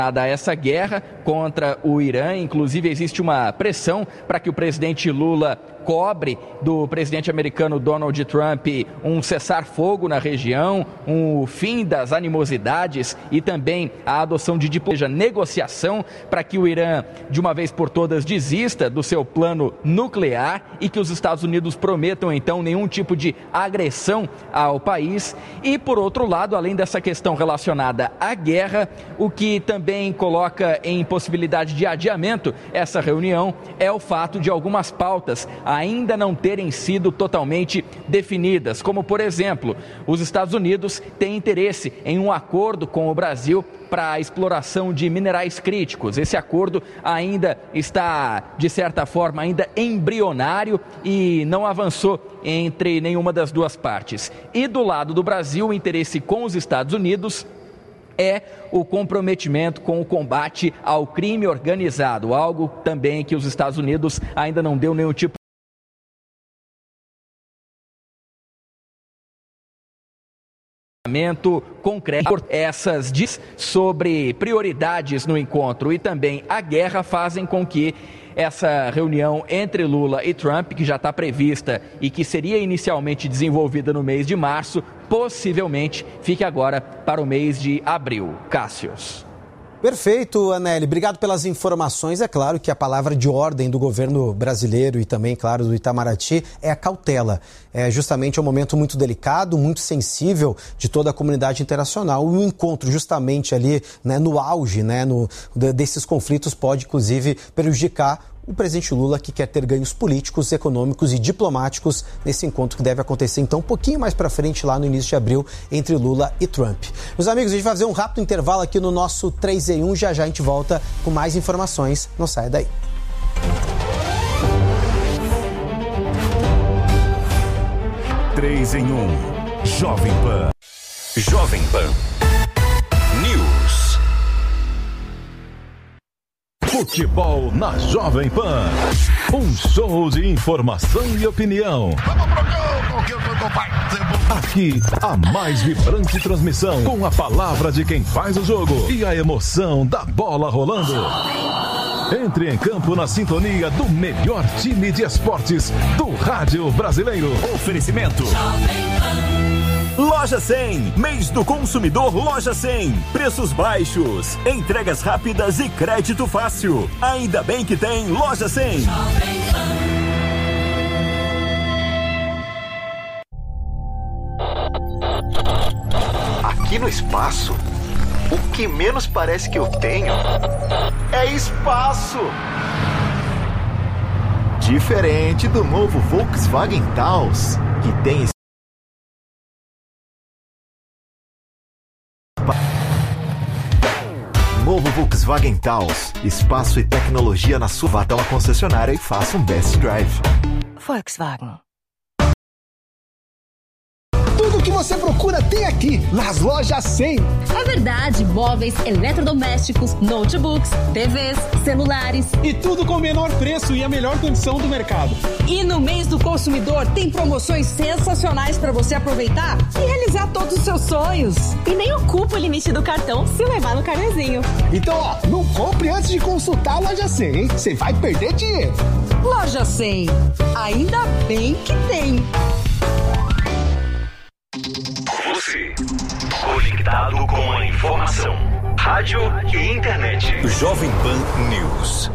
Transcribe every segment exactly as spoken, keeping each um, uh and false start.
A essa guerra contra o Irã, inclusive existe uma pressão para que o presidente Lula cobre do presidente americano Donald Trump um cessar-fogo na região, um fim das animosidades e também a adoção de diplomacia, negociação para que o Irã, de uma vez por todas, desista do seu plano nuclear e que os Estados Unidos prometam, então, nenhum tipo de agressão ao país. E, por outro lado, além dessa questão relacionada à guerra, o que também coloca em possibilidade de adiamento essa reunião é o fato de algumas pautas ainda não terem sido totalmente definidas, como, por exemplo, os Estados Unidos têm interesse em um acordo com o Brasil para a exploração de minerais críticos. Esse acordo ainda está, de certa forma, ainda embrionário e não avançou entre nenhuma das duas partes. E do lado do Brasil, o interesse com os Estados Unidos é o comprometimento com o combate ao crime organizado, algo também que os Estados Unidos ainda não deu nenhum tipo concreto. Essas diz sobre prioridades no encontro e também a guerra fazem com que essa reunião entre Lula e Trump, que já está prevista e que seria inicialmente desenvolvida no mês de março, possivelmente fique agora para o mês de abril. Cássius. Perfeito, Anelli. Obrigado pelas informações. É claro que a palavra de ordem do governo brasileiro e também, claro, do Itamaraty é a cautela. É justamente um momento muito delicado, muito sensível de toda a comunidade internacional. O encontro justamente ali, né, no auge, né, no, desses conflitos pode, inclusive, prejudicar o presidente Lula, que quer ter ganhos políticos, econômicos e diplomáticos nesse encontro que deve acontecer, então, um pouquinho mais para frente, lá no início de abril, entre Lula e Trump. Meus amigos, a gente vai fazer um rápido intervalo aqui no nosso três em um. Já já a gente volta com mais informações. Não saia daí. três em um. Jovem Pan. Jovem Pan. News. Futebol na Jovem Pan. Um show de informação e opinião. Aqui, a mais vibrante transmissão, com a palavra de quem faz o jogo e a emoção da bola rolando. Entre em campo na sintonia do melhor time de esportes do rádio brasileiro. Oferecimento Loja cem, mês do consumidor Loja cem. Preços baixos, entregas rápidas e crédito fácil. Ainda bem que tem Loja cem. Aqui no espaço, o que menos parece que eu tenho é espaço. Diferente do novo Volkswagen Taos, que tem Novo Volkswagen Taos, espaço e tecnologia na sua. Vá até uma concessionária e faça um best drive. Volkswagen. Tudo o que você procura tem aqui, nas Lojas cem. É verdade, móveis, eletrodomésticos, notebooks, T Vs, celulares. E tudo com o menor preço e a melhor condição do mercado. E no mês do consumidor tem promoções sensacionais para você aproveitar e realizar todos os seus sonhos. E nem ocupa o limite do cartão se levar no carnezinho. Então, ó, não compre antes de consultar a Loja cem, hein? Você vai perder dinheiro. Loja cem, ainda bem que tem. Você, conectado com a informação, rádio e internet. Jovem Pan News.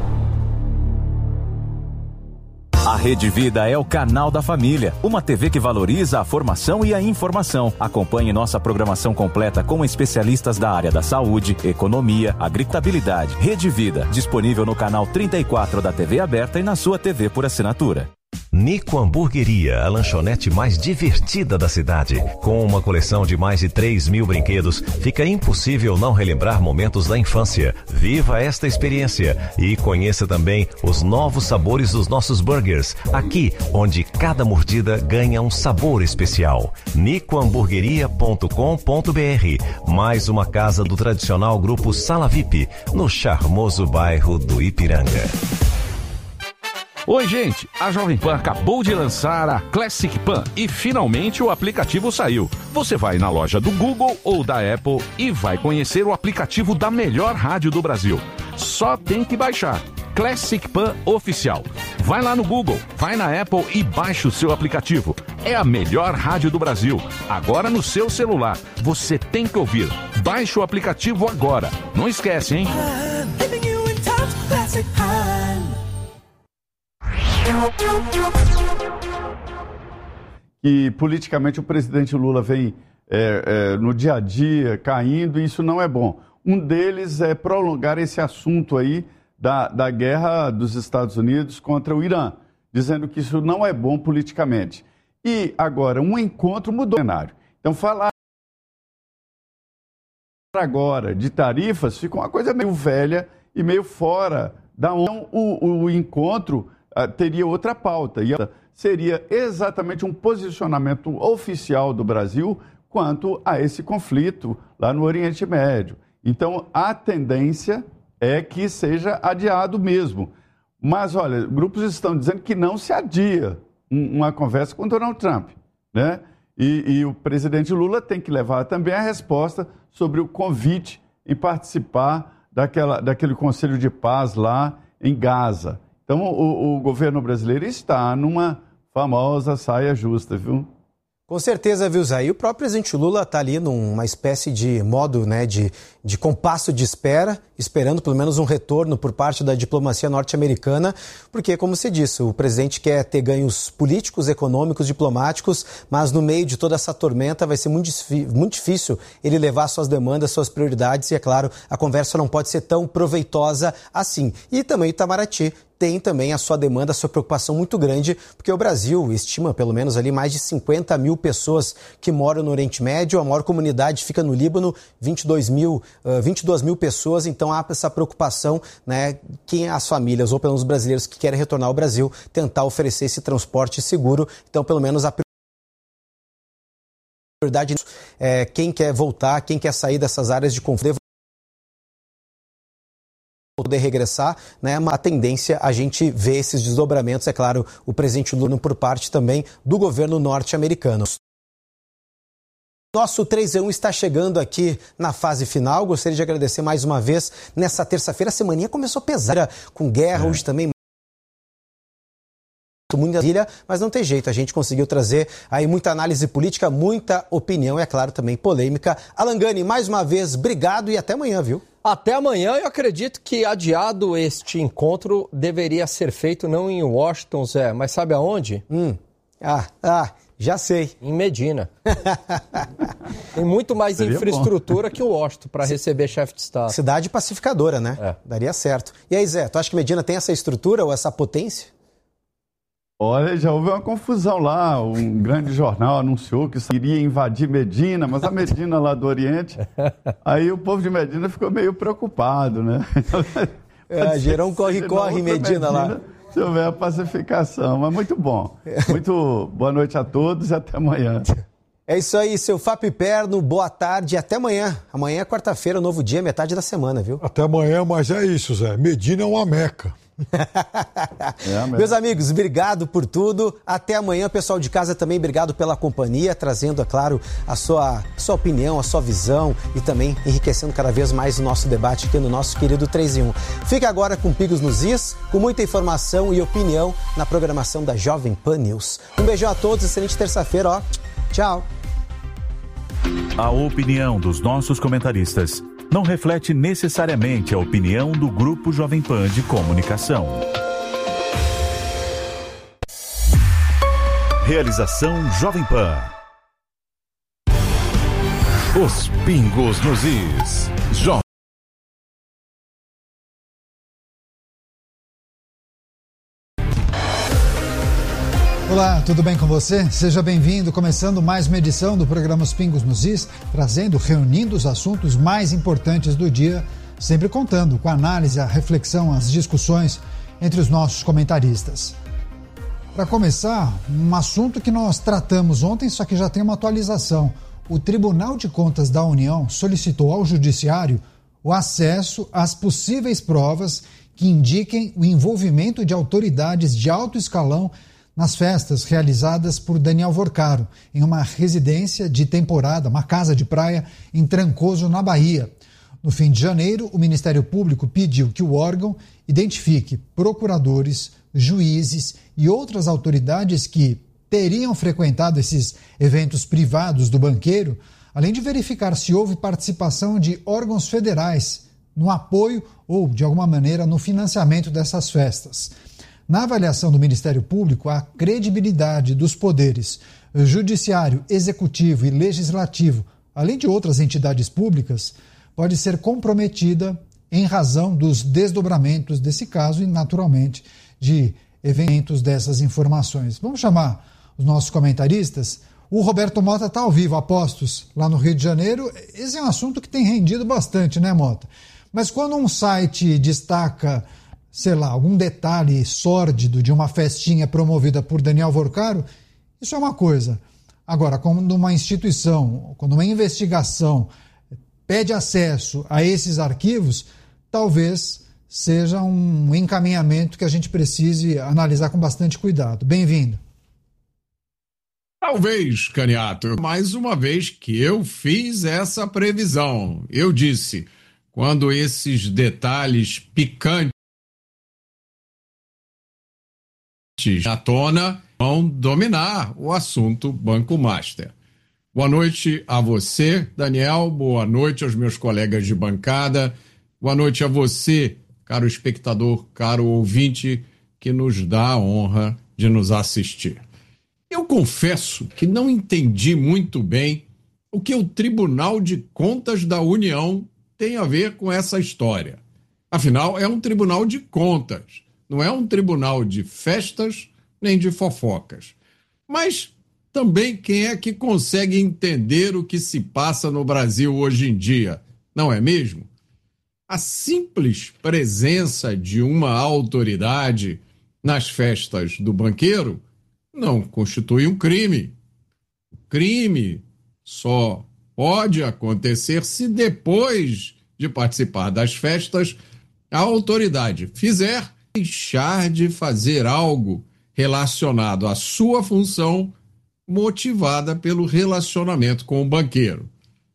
A Rede Vida é o canal da família, uma T V que valoriza a formação e a informação. Acompanhe nossa programação completa com especialistas da área da saúde, economia, agritabilidade. Rede Vida, disponível no canal trinta e quatro da T V aberta e na sua T V por assinatura. Nico Hamburgueria, a lanchonete mais divertida da cidade. Com uma coleção de mais de três mil brinquedos, fica impossível não relembrar momentos da infância. Viva esta experiência e conheça também os novos sabores dos nossos burgers. Aqui, onde cada mordida ganha um sabor especial. nico hamburgueria ponto com ponto b r. Mais uma casa do tradicional grupo Sala V I P, no charmoso bairro do Ipiranga. Oi, gente! A Jovem Pan acabou de lançar a Classic Pan e finalmente o aplicativo saiu. Você vai na loja do Google ou da Apple e vai conhecer o aplicativo da melhor rádio do Brasil. Só tem que baixar. Classic Pan Oficial. Vai lá no Google, vai na Apple e baixa o seu aplicativo. É a melhor rádio do Brasil. Agora no seu celular. Você tem que ouvir. Baixe o aplicativo agora. Não esquece, hein? E politicamente o presidente Lula vem é, é, no dia a dia caindo e isso não é bom. Um deles é prolongar esse assunto aí da, da guerra dos Estados Unidos contra o Irã, dizendo que isso não é bom politicamente. E agora, um encontro mudou o cenário. Então, falar agora de tarifas ficou uma coisa meio velha e meio fora da onda. Então, o, o encontro uh, teria outra pauta, e seria exatamente um posicionamento oficial do Brasil quanto a esse conflito lá no Oriente Médio. Então, a tendência é que seja adiado mesmo. Mas, olha, grupos estão dizendo que não se adia uma conversa com Donald Trump, né? E, e o presidente Lula tem que levar também a resposta sobre o convite em participar daquela, daquele Conselho de Paz lá em Gaza. Então, o, o governo brasileiro está numa famosa saia justa, viu? Com certeza, viu, Zé? E o próprio presidente Lula está ali numa espécie de modo, né, de, de compasso de espera, esperando pelo menos um retorno por parte da diplomacia norte-americana, porque, como se disse, o presidente quer ter ganhos políticos, econômicos, diplomáticos, mas no meio de toda essa tormenta vai ser muito, muito difícil ele levar suas demandas, suas prioridades, e, é claro, a conversa não pode ser tão proveitosa assim. E também o Itamaraty tem também a sua demanda, a sua preocupação muito grande, porque o Brasil estima pelo menos ali mais de cinquenta mil pessoas que moram no Oriente Médio, a maior comunidade fica no Líbano, vinte e dois mil, uh, vinte e duas mil pessoas, então há essa preocupação, né, quem as famílias, ou pelo menos os brasileiros que querem retornar ao Brasil, tentar oferecer esse transporte seguro, então pelo menos a prioridade é quem quer voltar, quem quer sair dessas áreas de conflito, poder regressar, né? A tendência a gente vê esses desdobramentos, é claro, o presidente Lula por parte também do governo norte-americano. Nosso três em um está chegando aqui na fase final. Gostaria de agradecer mais uma vez nessa terça-feira. A semaninha começou pesada, com guerra, é. Hoje também muita ilha, mas não tem jeito, a gente conseguiu trazer aí muita análise política, muita opinião e, é claro, também polêmica. Alan Gani, mais uma vez, obrigado e até amanhã, viu? Até amanhã. Eu acredito que adiado este encontro deveria ser feito não em Washington, Zé, mas sabe aonde? Hum. Ah, ah, já sei. Em Medina. Tem muito mais Seria infraestrutura bom. Que o Washington para receber chefe de Estado. Cidade pacificadora, né? É. Daria certo. E aí, Zé, tu acha que Medina tem essa estrutura ou essa potência? Olha, já houve uma confusão lá, um grande jornal anunciou que iria invadir Medina, mas a Medina lá do Oriente, aí o povo de Medina ficou meio preocupado, né? É, gerou um corre-corre em Medina, Medina lá. Se houver a pacificação, mas muito bom. Muito boa noite a todos e até amanhã. É isso aí, seu Fábio Perno, boa tarde e até amanhã. Amanhã é quarta-feira, novo dia, metade da semana, viu? Até amanhã, mas é isso, Zé. Medina é uma meca. É, meus amigos, obrigado por tudo. Até amanhã, pessoal de casa também, obrigado pela companhia, trazendo, é claro, a sua, sua opinião, a sua visão e também enriquecendo cada vez mais o nosso debate aqui no nosso querido três em um. Fica agora com Pingos nos Is, com muita informação e opinião na programação da Jovem Pan News. Um beijão a todos, excelente terça-feira, ó. Tchau. A opinião dos nossos comentaristas não reflete necessariamente a opinião do Grupo Jovem Pan de Comunicação. Realização Jovem Pan. Os Pingos nos Is. Jovem Olá, tudo bem com você? Seja bem-vindo, começando mais uma edição do programa Os Pingos nos Is, trazendo, reunindo os assuntos mais importantes do dia, sempre contando com a análise, a reflexão, as discussões entre os nossos comentaristas. Para começar, um assunto que nós tratamos ontem, só que já tem uma atualização. O Tribunal de Contas da União solicitou ao Judiciário o acesso às possíveis provas que indiquem o envolvimento de autoridades de alto escalão nas festas realizadas por Daniel Vorcaro, em uma residência de temporada, uma casa de praia em Trancoso, na Bahia. No fim de janeiro, o Ministério Público pediu que o órgão identifique procuradores, juízes e outras autoridades que teriam frequentado esses eventos privados do banqueiro, além de verificar se houve participação de órgãos federais no apoio ou, de alguma maneira, no financiamento dessas festas. Na avaliação do Ministério Público, a credibilidade dos poderes judiciário, executivo e legislativo, além de outras entidades públicas, pode ser comprometida em razão dos desdobramentos desse caso e, naturalmente, de eventos dessas informações. Vamos chamar os nossos comentaristas. O Roberto Mota está ao vivo, apostos, lá no Rio de Janeiro. Esse é um assunto que tem rendido bastante, né, Mota? Mas quando um site destaca, sei lá, algum detalhe sórdido de uma festinha promovida por Daniel Vorcaro, isso é uma coisa. Agora, quando uma instituição, quando uma investigação pede acesso a esses arquivos, talvez seja um encaminhamento que a gente precise analisar com bastante cuidado. Bem-vindo. Talvez, Caniato, mais uma vez que eu fiz essa previsão. Eu disse, quando esses detalhes picantes à tona vão dominar o assunto Banco Master. Boa noite a você, Daniel. Boa noite aos meus colegas de bancada. Boa noite a você, caro espectador, caro ouvinte, que nos dá a honra de nos assistir. Eu confesso que não entendi muito bem o que o Tribunal de Contas da União tem a ver com essa história. Afinal, é um tribunal de contas, não é um tribunal de festas nem de fofocas. Mas também quem é que consegue entender o que se passa no Brasil hoje em dia, não é mesmo? A simples presença de uma autoridade nas festas do banqueiro não constitui um crime. O crime só pode acontecer se depois de participar das festas a autoridade fizer deixar de fazer algo relacionado à sua função motivada pelo relacionamento com o banqueiro.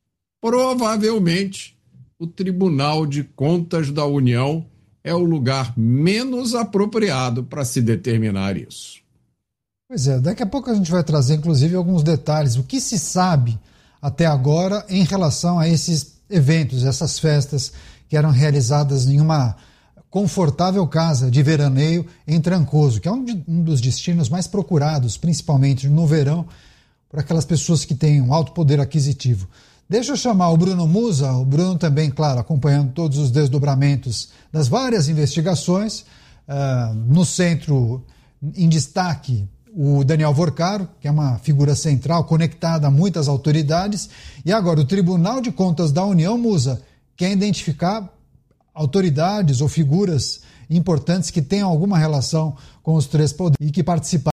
Provavelmente, o Tribunal de Contas da União é o lugar menos apropriado para se determinar isso. Pois é, daqui a pouco a gente vai trazer, inclusive, alguns detalhes. O que se sabe até agora em relação a esses eventos, essas festas que eram realizadas em uma confortável casa de veraneio em Trancoso, que é um, de, um dos destinos mais procurados, principalmente no verão, por aquelas pessoas que têm um alto poder aquisitivo. Deixa eu chamar o Bruno Musa, o Bruno também, claro, acompanhando todos os desdobramentos das várias investigações. Uh, no centro, em destaque, o Daniel Vorcaro, que é uma figura central conectada a muitas autoridades. E agora, o Tribunal de Contas da União, Musa, quer identificar autoridades ou figuras importantes que tenham alguma relação com os três poderes e que participaram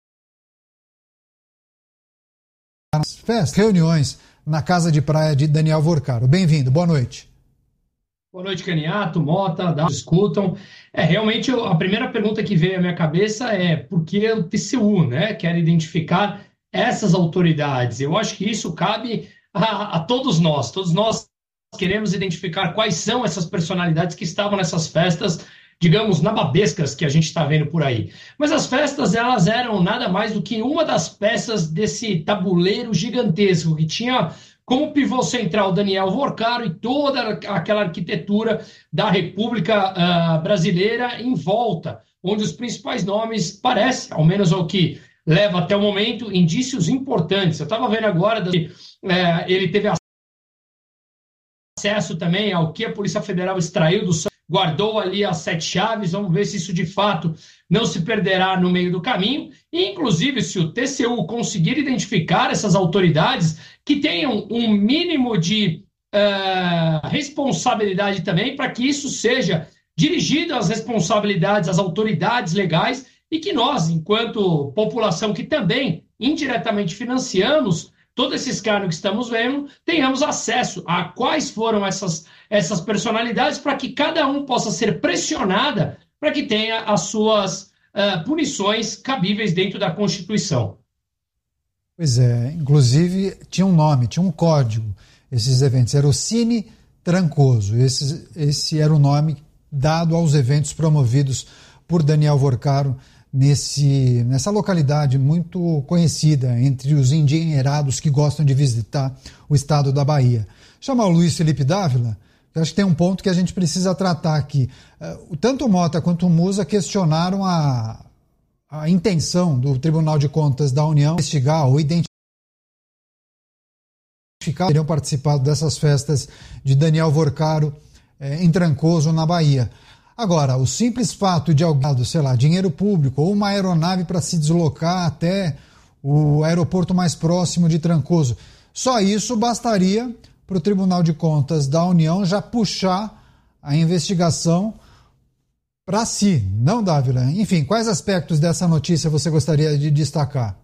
das festas, reuniões na casa de praia de Daniel Vorcaro. Bem-vindo, boa noite. Boa noite, Caniato, Mota, da escutam. É, realmente, a primeira pergunta que veio à minha cabeça é por que o T C U, né, quer identificar essas autoridades? Eu acho que isso cabe a, a todos nós. Todos nós queremos identificar quais são essas personalidades que estavam nessas festas, digamos, nababescas que a gente está vendo por aí. Mas as festas, elas eram nada mais do que uma das peças desse tabuleiro gigantesco que tinha como pivô central Daniel Vorcaro e toda aquela arquitetura da República uh, Brasileira em volta, onde os principais nomes parecem, ao menos ao que leva até o momento, indícios importantes. Eu estava vendo agora que uh, ele teve acesso também ao que a Polícia Federal extraiu do guardou ali as sete chaves, vamos ver se isso de fato não se perderá no meio do caminho, e inclusive se o T C U conseguir identificar essas autoridades que tenham um mínimo de uh, responsabilidade também, para que isso seja dirigido às responsabilidades, às autoridades legais, e que nós, enquanto população que também indiretamente financiamos todo esse escárnio que estamos vendo, tenhamos acesso a quais foram essas, essas personalidades para que cada um possa ser pressionada para que tenha as suas uh, punições cabíveis dentro da Constituição. Pois é, inclusive tinha um nome, tinha um código, esses eventos, era o Cine Trancoso, esse, esse era o nome dado aos eventos promovidos por Daniel Vorcaro nesse, nessa localidade muito conhecida entre os endinheirados que gostam de visitar o estado da Bahia. Chama o Luiz Felipe Dávila, que acho que tem um ponto que a gente precisa tratar aqui. Tanto o Mota quanto o Musa questionaram a a intenção do Tribunal de Contas da União investigar ou identificar que teriam participado dessas festas de Daniel Vorcaro eh, em Trancoso, na Bahia. Agora, o simples fato de alguém, sei lá, dinheiro público ou uma aeronave para se deslocar até o aeroporto mais próximo de Trancoso, só isso bastaria para o Tribunal de Contas da União já puxar a investigação para si, não, Dávila? Enfim, quais aspectos dessa notícia você gostaria de destacar?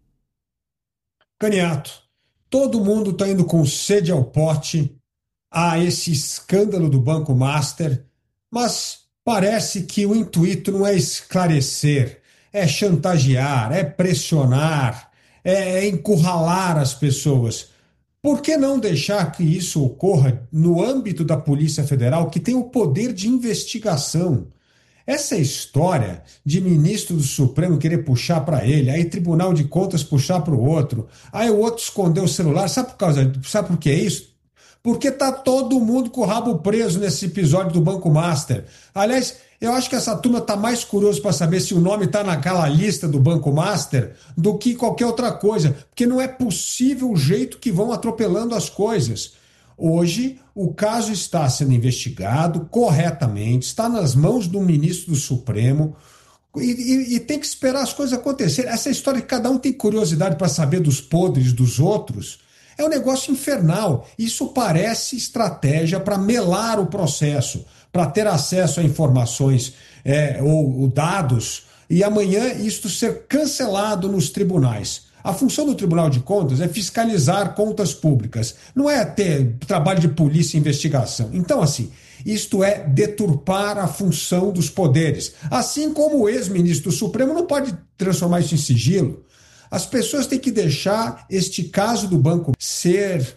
Caniato, todo mundo está indo com sede ao pote a esse escândalo do Banco Master, mas parece que o intuito não é esclarecer, é chantagear, é pressionar, é encurralar as pessoas. Por que não deixar que isso ocorra no âmbito da Polícia Federal, que tem o poder de investigação? Essa história de ministro do Supremo querer puxar para ele, aí Tribunal de Contas puxar para o outro, aí o outro esconder o celular, sabe por causa, sabe por que é isso? Porque tá todo mundo com o rabo preso nesse episódio do Banco Master. Aliás, eu acho que essa turma tá mais curioso para saber se o nome tá naquela lista do Banco Master do que qualquer outra coisa, porque não é possível o jeito que vão atropelando as coisas. Hoje, o caso está sendo investigado corretamente, está nas mãos do ministro do Supremo e, e, e tem que esperar as coisas acontecerem. Essa história que cada um tem curiosidade para saber dos podres dos outros é um negócio infernal. Isso parece estratégia para melar o processo, para ter acesso a informações é, ou, ou dados e amanhã isto ser cancelado nos tribunais. A função do Tribunal de Contas é fiscalizar contas públicas, não é ter trabalho de polícia e investigação. Então, assim, isto é deturpar a função dos poderes. Assim como o ex-ministro do Supremo não pode transformar isso em sigilo. As pessoas têm que deixar este caso do banco ser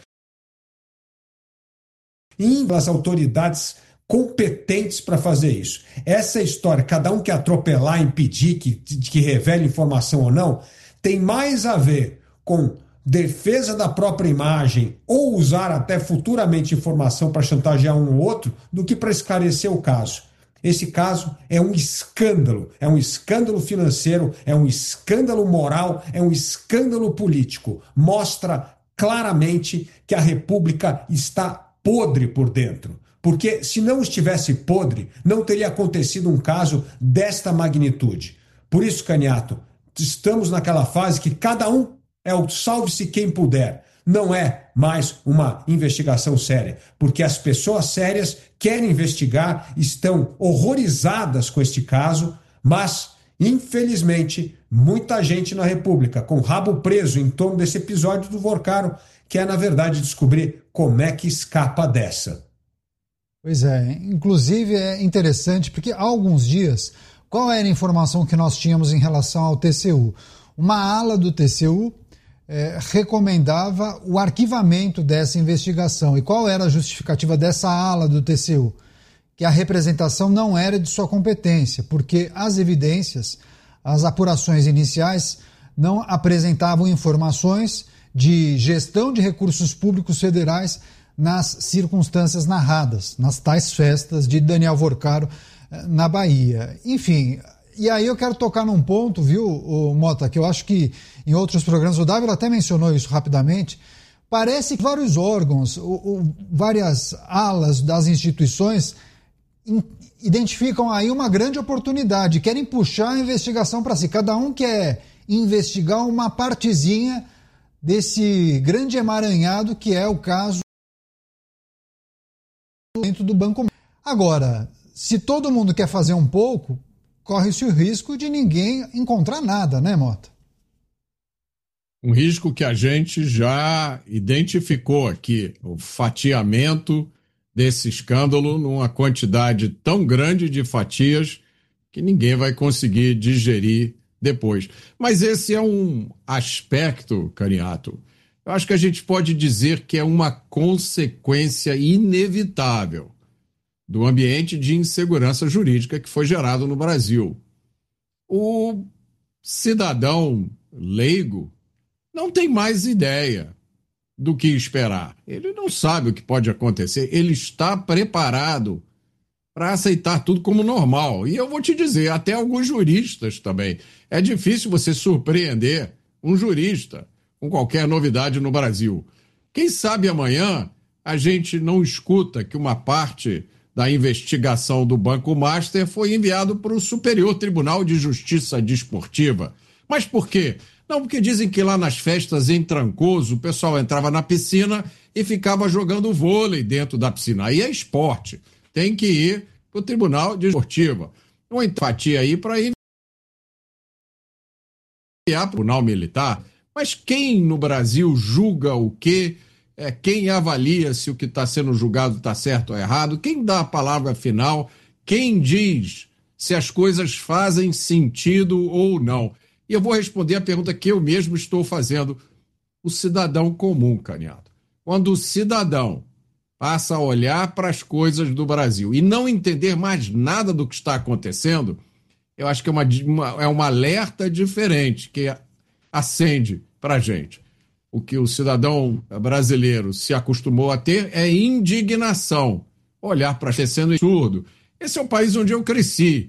as autoridades competentes para fazer isso. Essa história, cada um quer atropelar, impedir que, que revele informação ou não, tem mais a ver com defesa da própria imagem ou usar até futuramente informação para chantagear um ou outro do que para esclarecer o caso. Esse caso é um escândalo, é um escândalo financeiro, é um escândalo moral, é um escândalo político. Mostra claramente que a República está podre por dentro. Porque se não estivesse podre, não teria acontecido um caso desta magnitude. Por isso, Caniato, estamos naquela fase que cada um é o salve-se quem puder. Não é mais uma investigação séria, porque as pessoas sérias querem investigar, estão horrorizadas com este caso, mas, infelizmente, muita gente na República, com o rabo preso em torno desse episódio do Vorcaro, quer, na verdade, descobrir como é que escapa dessa. Pois é, inclusive é interessante, porque há alguns dias, qual era a informação que nós tínhamos em relação ao T C U? Uma ala do T C U eh, recomendava o arquivamento dessa investigação. E qual era a justificativa dessa ala do T C U? Que a representação não era de sua competência, porque as evidências, as apurações iniciais, não apresentavam informações de gestão de recursos públicos federais nas circunstâncias narradas, nas tais festas de Daniel Vorcaro na Bahia. Enfim, e aí eu quero tocar num ponto, viu, Mota, que eu acho que em outros programas, o Dávila até mencionou isso rapidamente, parece que vários órgãos, ou, ou, várias alas das instituições in, identificam aí uma grande oportunidade, querem puxar a investigação para si. Cada um quer investigar uma partezinha desse grande emaranhado que é o caso dentro do Banco. Agora, se todo mundo quer fazer um pouco, corre-se o risco de ninguém encontrar nada, né, Mota? Um risco que a gente já identificou aqui, o fatiamento desse escândalo numa quantidade tão grande de fatias que ninguém vai conseguir digerir depois. Mas esse é um aspecto, Caniato, eu acho que a gente pode dizer que é uma consequência inevitável do ambiente de insegurança jurídica que foi gerado no Brasil. O cidadão leigo não tem mais ideia do que esperar. Ele não sabe o que pode acontecer. Ele está preparado para aceitar tudo como normal. E eu vou te dizer, até alguns juristas também. É difícil você surpreender um jurista com qualquer novidade no Brasil. Quem sabe amanhã a gente não escuta que uma parte da investigação do Banco Master foi enviado para o Superior Tribunal de Justiça Desportiva. Mas por quê? Não, porque dizem que lá nas festas em Trancoso o pessoal entrava na piscina e ficava jogando vôlei dentro da piscina. Aí é esporte. Tem que ir para o Tribunal de Desportiva. Uma empatia aí para ir para o Tribunal Militar. Mas quem no Brasil julga o quê? É, quem avalia se o que está sendo julgado está certo ou errado? Quem dá a palavra final? Quem diz se as coisas fazem sentido ou não? E eu vou responder a pergunta que eu mesmo estou fazendo. O cidadão comum, Caniato. Quando o cidadão passa a olhar para as coisas do Brasil e não entender mais nada do que está acontecendo, eu acho que é uma, uma, é uma alerta diferente que acende para a gente. O que o cidadão brasileiro se acostumou a ter é indignação. Olhar para a sendo absurdo. Esse é o país onde eu cresci.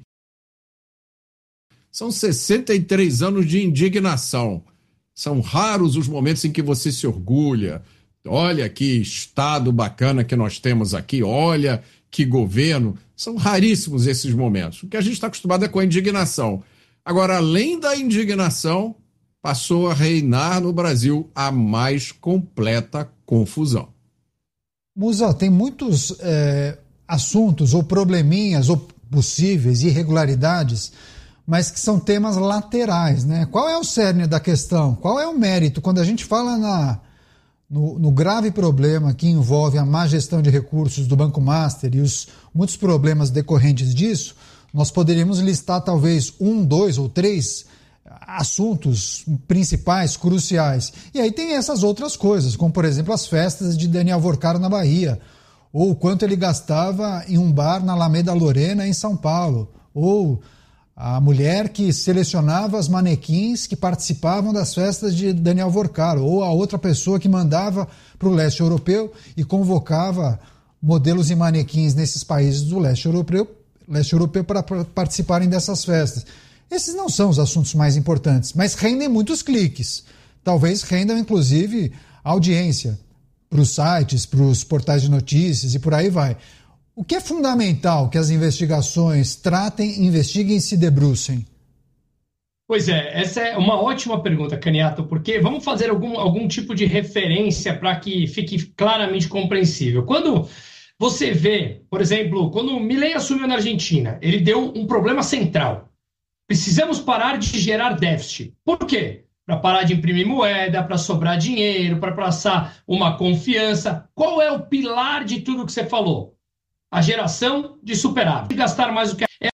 São sessenta e três anos de indignação. São raros os momentos em que você se orgulha. Olha que estado bacana que nós temos aqui. Olha que governo. São raríssimos esses momentos. O que a gente está acostumado é com a indignação. Agora, além da indignação, passou a reinar no Brasil a mais completa confusão. Musa, tem muitos é, assuntos ou probleminhas ou possíveis irregularidades, mas que são temas laterais, né? Qual é o cerne da questão? Qual é o mérito? Quando a gente fala na, no, no grave problema que envolve a má gestão de recursos do Banco Master e os muitos problemas decorrentes disso, nós poderíamos listar talvez um, dois ou três assuntos principais, cruciais. E aí tem essas outras coisas, como por exemplo as festas de Daniel Vorcaro na Bahia, ou o quanto ele gastava em um bar na Alameda Lorena em São Paulo, ou a mulher que selecionava as manequins que participavam das festas de Daniel Vorcaro, ou a outra pessoa que mandava para o leste europeu e convocava modelos e manequins nesses países do leste europeu, leste europeu para participarem dessas festas. Esses não são os assuntos mais importantes, mas rendem muitos cliques. Talvez rendam, inclusive, audiência para os sites, para os portais de notícias e por aí vai. O que é fundamental que as investigações tratem, investiguem e se debrucem? Pois é, essa é uma ótima pergunta, Caniato, porque vamos fazer algum, algum tipo de referência para que fique claramente compreensível. Quando você vê, por exemplo, quando o Milei assumiu na Argentina, ele deu um problema central. Precisamos parar de gerar déficit. Por quê? Para parar de imprimir moeda, para sobrar dinheiro, para passar uma confiança. Qual é o pilar de tudo que você falou? A geração de superávit. Gastar mais do que... É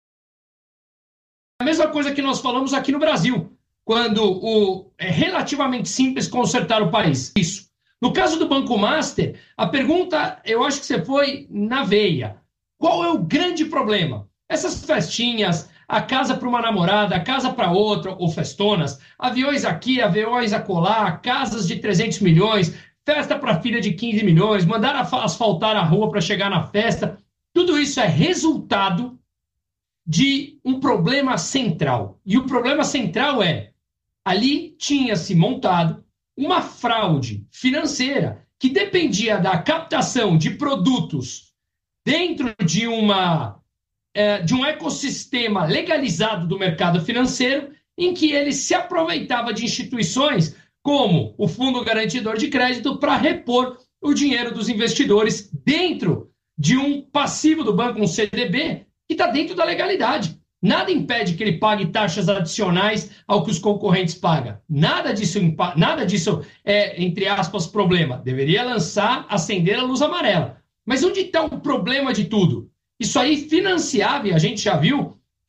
a mesma coisa que nós falamos aqui no Brasil, quando o... é relativamente simples consertar o país. Isso. No caso do Banco Master, a pergunta, eu acho que você foi na veia. Qual é o grande problema? Essas festinhas, a casa para uma namorada, a casa para outra, ou festonas, aviões aqui, aviões acolá, casas de trezentos milhões, festa para filha de quinze milhões, mandar asfaltar a rua para chegar na festa. Tudo isso é resultado de um problema central. E o problema central é, ali tinha-se montado uma fraude financeira que dependia da captação de produtos dentro de uma... de um ecossistema legalizado do mercado financeiro, em que ele se aproveitava de instituições como o Fundo Garantidor de Crédito para repor o dinheiro dos investidores dentro de um passivo do banco, um C D B, que está dentro da legalidade. Nada impede que ele pague taxas adicionais ao que os concorrentes pagam. Nada disso, nada disso é, entre aspas, problema. Deveria lançar, acender a luz amarela. Mas onde está o problema de tudo? Isso aí financiava, e a gente já viu,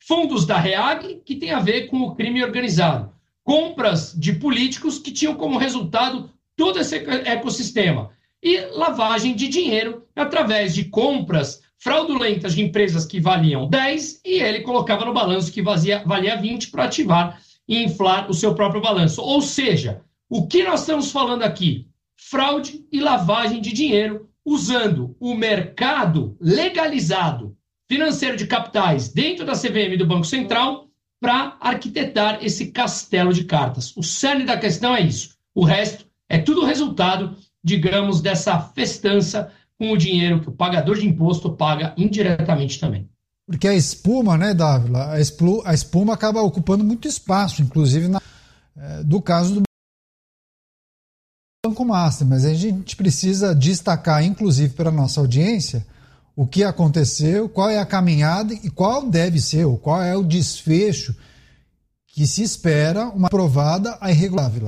fundos da REAG, que tem a ver com o crime organizado, compras de políticos que tinham como resultado todo esse ecossistema, e lavagem de dinheiro através de compras fraudulentas de empresas que valiam dez e ele colocava no balanço que vazia, valia vinte para ativar e inflar o seu próprio balanço. Ou seja, o que nós estamos falando aqui? Fraude e lavagem de dinheiro usando o mercado legalizado financeiro de capitais dentro da C V M do Banco Central para arquitetar esse castelo de cartas. O cerne da questão é isso. O resto é tudo resultado, digamos, dessa festança com o dinheiro que o pagador de imposto paga indiretamente também. Porque a espuma, né, Dávila, a, esplu, a espuma acaba ocupando muito espaço, inclusive na, é, do caso do Banco Master, mas a gente precisa destacar, inclusive para a nossa audiência, o que aconteceu, qual é a caminhada e qual deve ser, ou qual é o desfecho que se espera uma aprovada a irregulável.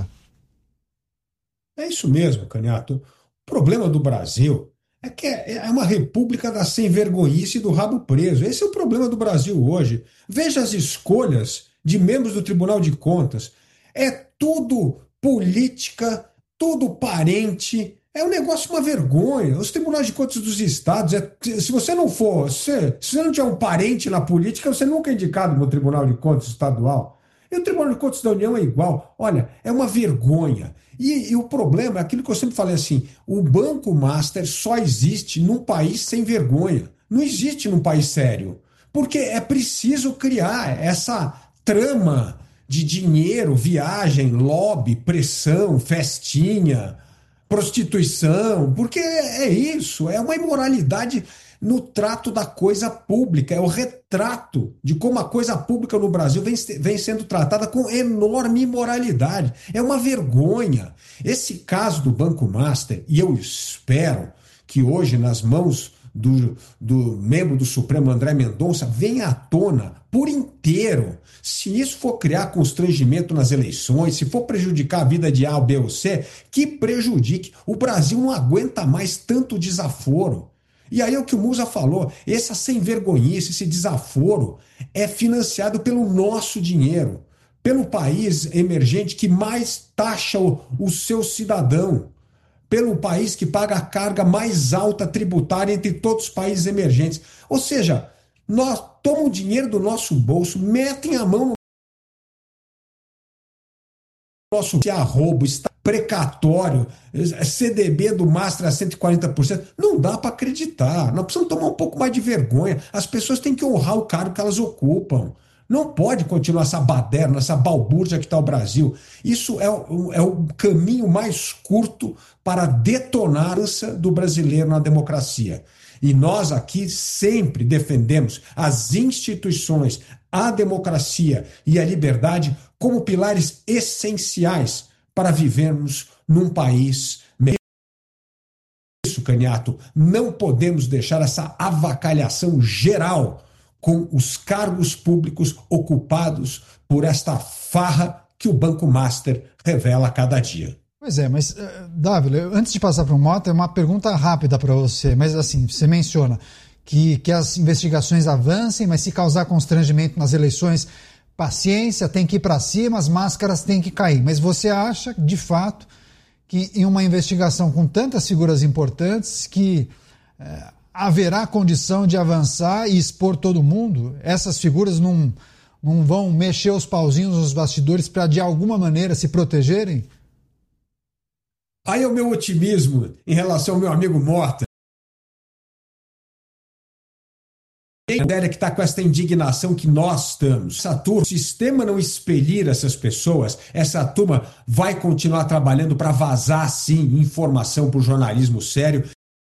É isso mesmo, Caniato. O problema do Brasil é que é uma república da sem-vergonhice e do rabo preso. Esse é o problema do Brasil hoje. Veja as escolhas de membros do Tribunal de Contas. É tudo política, tudo parente. É um negócio, uma vergonha. Os tribunais de contas dos estados, é, se você não for, se, se você não tiver um parente na política, você nunca é indicado no Tribunal de Contas estadual. E o Tribunal de Contas da União é igual. Olha, é uma vergonha. E, e o problema é aquilo que eu sempre falei assim, o Banco Master só existe num país sem vergonha. Não existe num país sério. Porque é preciso criar essa trama de dinheiro, viagem, lobby, pressão, festinha, prostituição, porque é isso, é uma imoralidade no trato da coisa pública, é o retrato de como a coisa pública no Brasil vem, vem sendo tratada com enorme imoralidade. É uma vergonha. Esse caso do Banco Master, e eu espero que hoje nas mãos do, do membro do Supremo André Mendonça venha à tona por inteiro. Se isso for criar constrangimento nas eleições, se for prejudicar a vida de A, B ou C, que prejudique. O Brasil não aguenta mais tanto desaforo. E aí é o que o Musa falou, essa sem-vergonhice, esse desaforo é financiado pelo nosso dinheiro, pelo país emergente que mais taxa o, o seu cidadão, pelo país que paga a carga mais alta tributária entre todos os países emergentes. Ou seja, nós tomam o dinheiro do nosso bolso, metem a mão no nosso arrobo, está precatório, C D B do Master a cento e quarenta por cento. Não dá para acreditar. Nós precisamos tomar um pouco mais de vergonha. As pessoas têm que honrar o cargo que elas ocupam. Não pode continuar essa baderna, essa balbúrdia que está o Brasil. Isso é o, é o caminho mais curto para a detonância do brasileiro na democracia. E nós aqui sempre defendemos as instituições, a democracia e a liberdade como pilares essenciais para vivermos num país melhor. Isso, Caniato, não podemos deixar essa avacalhação geral com os cargos públicos ocupados por esta farra que o Banco Master revela a cada dia. Pois é, mas, uh, Dávila, antes de passar para o Mota, é uma pergunta rápida para você, mas assim, você menciona que, que as investigações avancem, mas se causar constrangimento nas eleições, paciência, tem que ir para cima, as máscaras têm que cair. Mas você acha, de fato, que em uma investigação com tantas figuras importantes que uh, haverá condição de avançar e expor todo mundo? Essas figuras não, não vão mexer os pauzinhos nos bastidores para, de alguma maneira, se protegerem? Aí é o meu otimismo em relação ao meu amigo Mota. Quem é que está com essa indignação que nós estamos? Essa turma, se o sistema não expelir essas pessoas, essa turma vai continuar trabalhando para vazar, sim, informação para o jornalismo sério.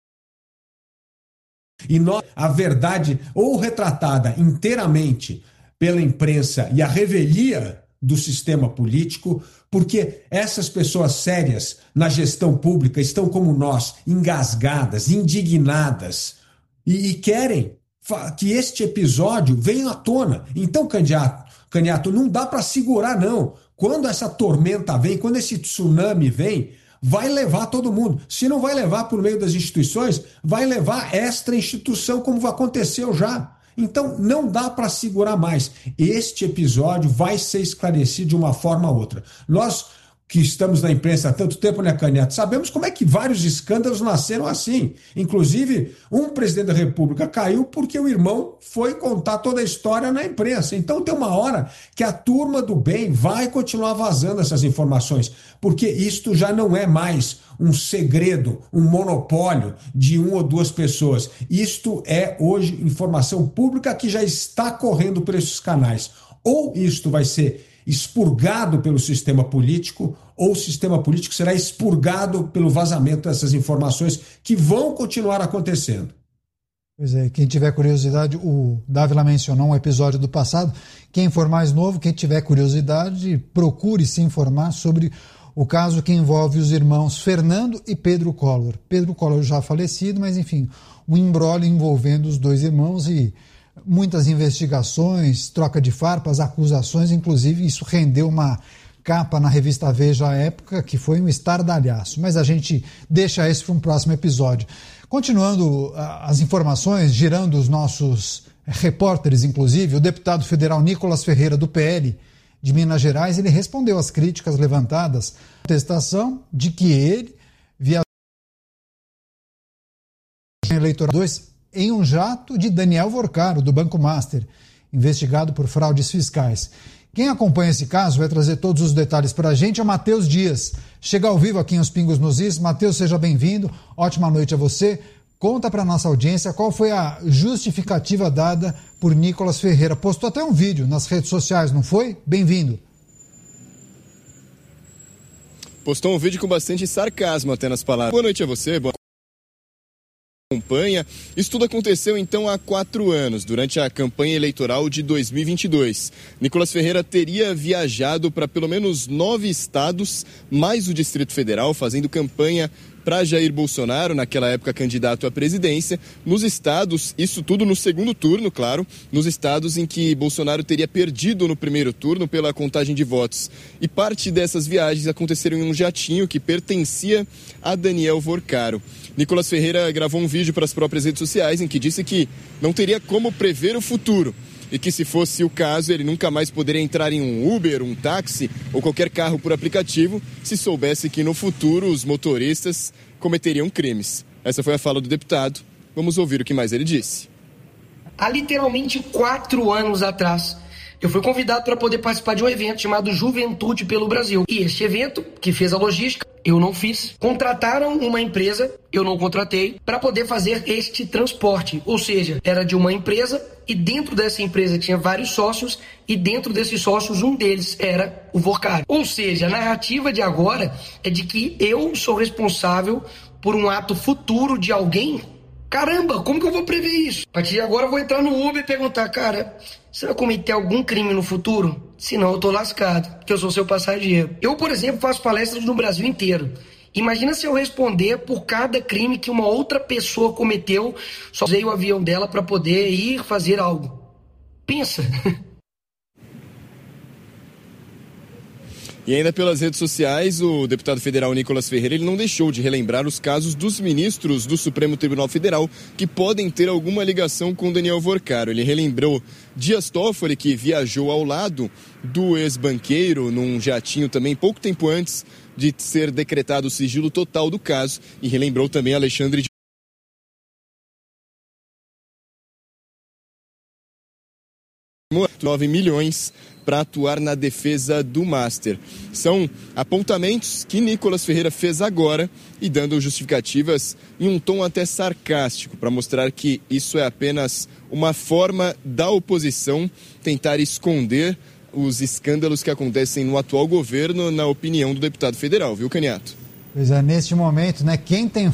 E nós, a verdade, ou retratada inteiramente pela imprensa e a revelia do sistema político, porque essas pessoas sérias na gestão pública estão como nós, engasgadas, indignadas, e, e querem que este episódio venha à tona. Então, Caniato, Caniato não dá para segurar, não. Quando essa tormenta vem, quando esse tsunami vem, vai levar todo mundo. Se não vai levar por meio das instituições, vai levar esta instituição, como aconteceu já. Então, não dá para segurar mais. Este episódio vai ser esclarecido de uma forma ou outra. Nós que estamos na imprensa há tanto tempo, né, Canhoto, sabemos como é que vários escândalos nasceram assim. Inclusive, um presidente da República caiu porque o irmão foi contar toda a história na imprensa. Então, tem uma hora que a turma do bem vai continuar vazando essas informações, porque isto já não é mais um segredo, um monopólio de uma ou duas pessoas. Isto é hoje informação pública que já está correndo por esses canais. Ou isto vai ser expurgado pelo sistema político, ou o sistema político será expurgado pelo vazamento dessas informações que vão continuar acontecendo. Pois é, quem tiver curiosidade, o Dávila mencionou um episódio do passado. Quem for mais novo, quem tiver curiosidade, procure se informar sobre o caso que envolve os irmãos Fernando e Pedro Collor. Pedro Collor já falecido, mas enfim, um imbróglio envolvendo os dois irmãos e muitas investigações, troca de farpas, acusações, inclusive isso rendeu uma capa na revista Veja à época, que foi um estardalhaço. Mas a gente deixa isso para um próximo episódio. Continuando as informações, girando os nossos repórteres, inclusive, o deputado federal Nicolas Ferreira, do P L de Minas Gerais, ele respondeu às críticas levantadas, a contestação de que ele viajou eleitoral dois em um jato de Daniel Vorcaro, do Banco Master, investigado por fraudes fiscais. Quem acompanha esse caso vai trazer todos os detalhes para a gente é o Matheus Dias. Chega ao vivo aqui em Os Pingos nos Is. Matheus, seja bem-vindo. Ótima noite a você. Conta para a nossa audiência qual foi a justificativa dada por Nicolas Ferreira. Postou até um vídeo nas redes sociais, não foi? Bem-vindo. Postou um vídeo com bastante sarcasmo até nas palavras. Boa noite a você, boa acompanha. Isso tudo aconteceu então há quatro anos, durante a campanha eleitoral de dois mil e vinte e dois. Nicolas Ferreira teria viajado para pelo menos nove estados, mais o Distrito Federal, fazendo campanha para Jair Bolsonaro, naquela época candidato à presidência, nos estados, isso tudo no segundo turno, claro, nos estados em que Bolsonaro teria perdido no primeiro turno pela contagem de votos. E parte dessas viagens aconteceram em um jatinho que pertencia a Daniel Vorcaro. Nicolas Ferreira gravou um vídeo para as próprias redes sociais em que disse que não teria como prever o futuro e que, se fosse o caso, ele nunca mais poderia entrar em um Uber, um táxi ou qualquer carro por aplicativo se soubesse que no futuro os motoristas cometeriam crimes. Essa foi a fala do deputado. Vamos ouvir o que mais ele disse. Há literalmente quatro anos atrás, eu fui convidado para poder participar de um evento chamado Juventude pelo Brasil. E este evento, que fez a logística, eu não fiz. Contrataram uma empresa, eu não contratei, para poder fazer este transporte. Ou seja, era de uma empresa e dentro dessa empresa tinha vários sócios e dentro desses sócios um deles era o Vorcaro. Ou seja, a narrativa de agora é de que eu sou responsável por um ato futuro de alguém. Caramba, como que eu vou prever isso? A partir de agora eu vou entrar no Uber e perguntar, cara, você vai cometer algum crime no futuro? Senão eu tô lascado, porque eu sou seu passageiro. Eu, por exemplo, faço palestras no Brasil inteiro. Imagina se eu responder por cada crime que uma outra pessoa cometeu, só usei o avião dela para poder ir fazer algo. Pensa. E ainda pelas redes sociais, o deputado federal Nicolas Ferreira ele não deixou de relembrar os casos dos ministros do Supremo Tribunal Federal que podem ter alguma ligação com Daniel Vorcaro. Ele relembrou Dias Toffoli, que viajou ao lado do ex-banqueiro num jatinho também pouco tempo antes de ser decretado o sigilo total do caso, e relembrou também Alexandre de nove milhões para atuar na defesa do Master. São apontamentos que Nicolas Ferreira fez agora e dando justificativas em um tom até sarcástico para mostrar que isso é apenas uma forma da oposição tentar esconder os escândalos que acontecem no atual governo, na opinião do deputado federal, viu, Caniato? Pois é, neste momento, né, quem tem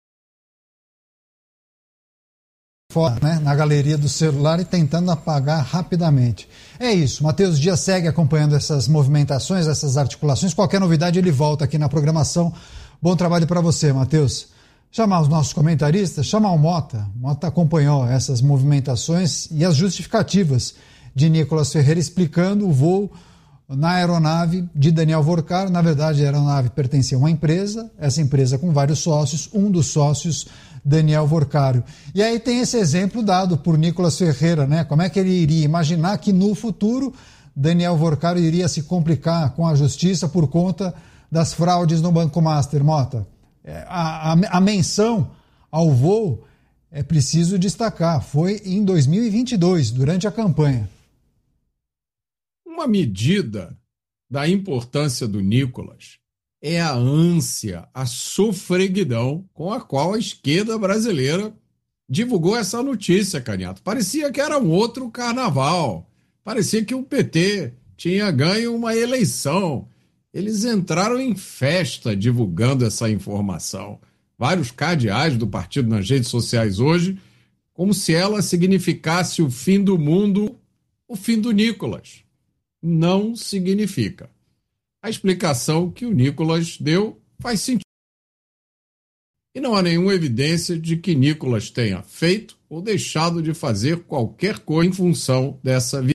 foto, né, na galeria do celular e tentando apagar rapidamente. É isso, Matheus Dias segue acompanhando essas movimentações, essas articulações. Qualquer novidade ele volta aqui na programação. Bom trabalho para você, Matheus. Chamar os nossos comentaristas, chamar o Mota. O Mota acompanhou essas movimentações e as justificativas de Nicolas Ferreira explicando o voo na aeronave de Daniel Vorcaro. Na verdade, a aeronave pertencia a uma empresa, essa empresa com vários sócios, um dos sócios, Daniel Vorcaro. E aí tem esse exemplo dado por Nicolas Ferreira, né? Como é que ele iria imaginar que no futuro Daniel Vorcaro iria se complicar com a justiça por conta das fraudes no Banco Master, Mota? A, a, a menção ao voo, é preciso destacar, foi em dois mil e vinte e dois, durante a campanha. Uma medida da importância do Nicolas é a ânsia, a sofreguidão com a qual a esquerda brasileira divulgou essa notícia, Caniato. Parecia que era um outro carnaval, parecia que o P T tinha ganho uma eleição. Eles entraram em festa divulgando essa informação. Vários cardeais do partido nas redes sociais hoje, como se ela significasse o fim do mundo, o fim do Nicolas. Não significa. A explicação que o Nicolas deu faz sentido. E não há nenhuma evidência de que Nicolas tenha feito ou deixado de fazer qualquer coisa em função dessa viagem.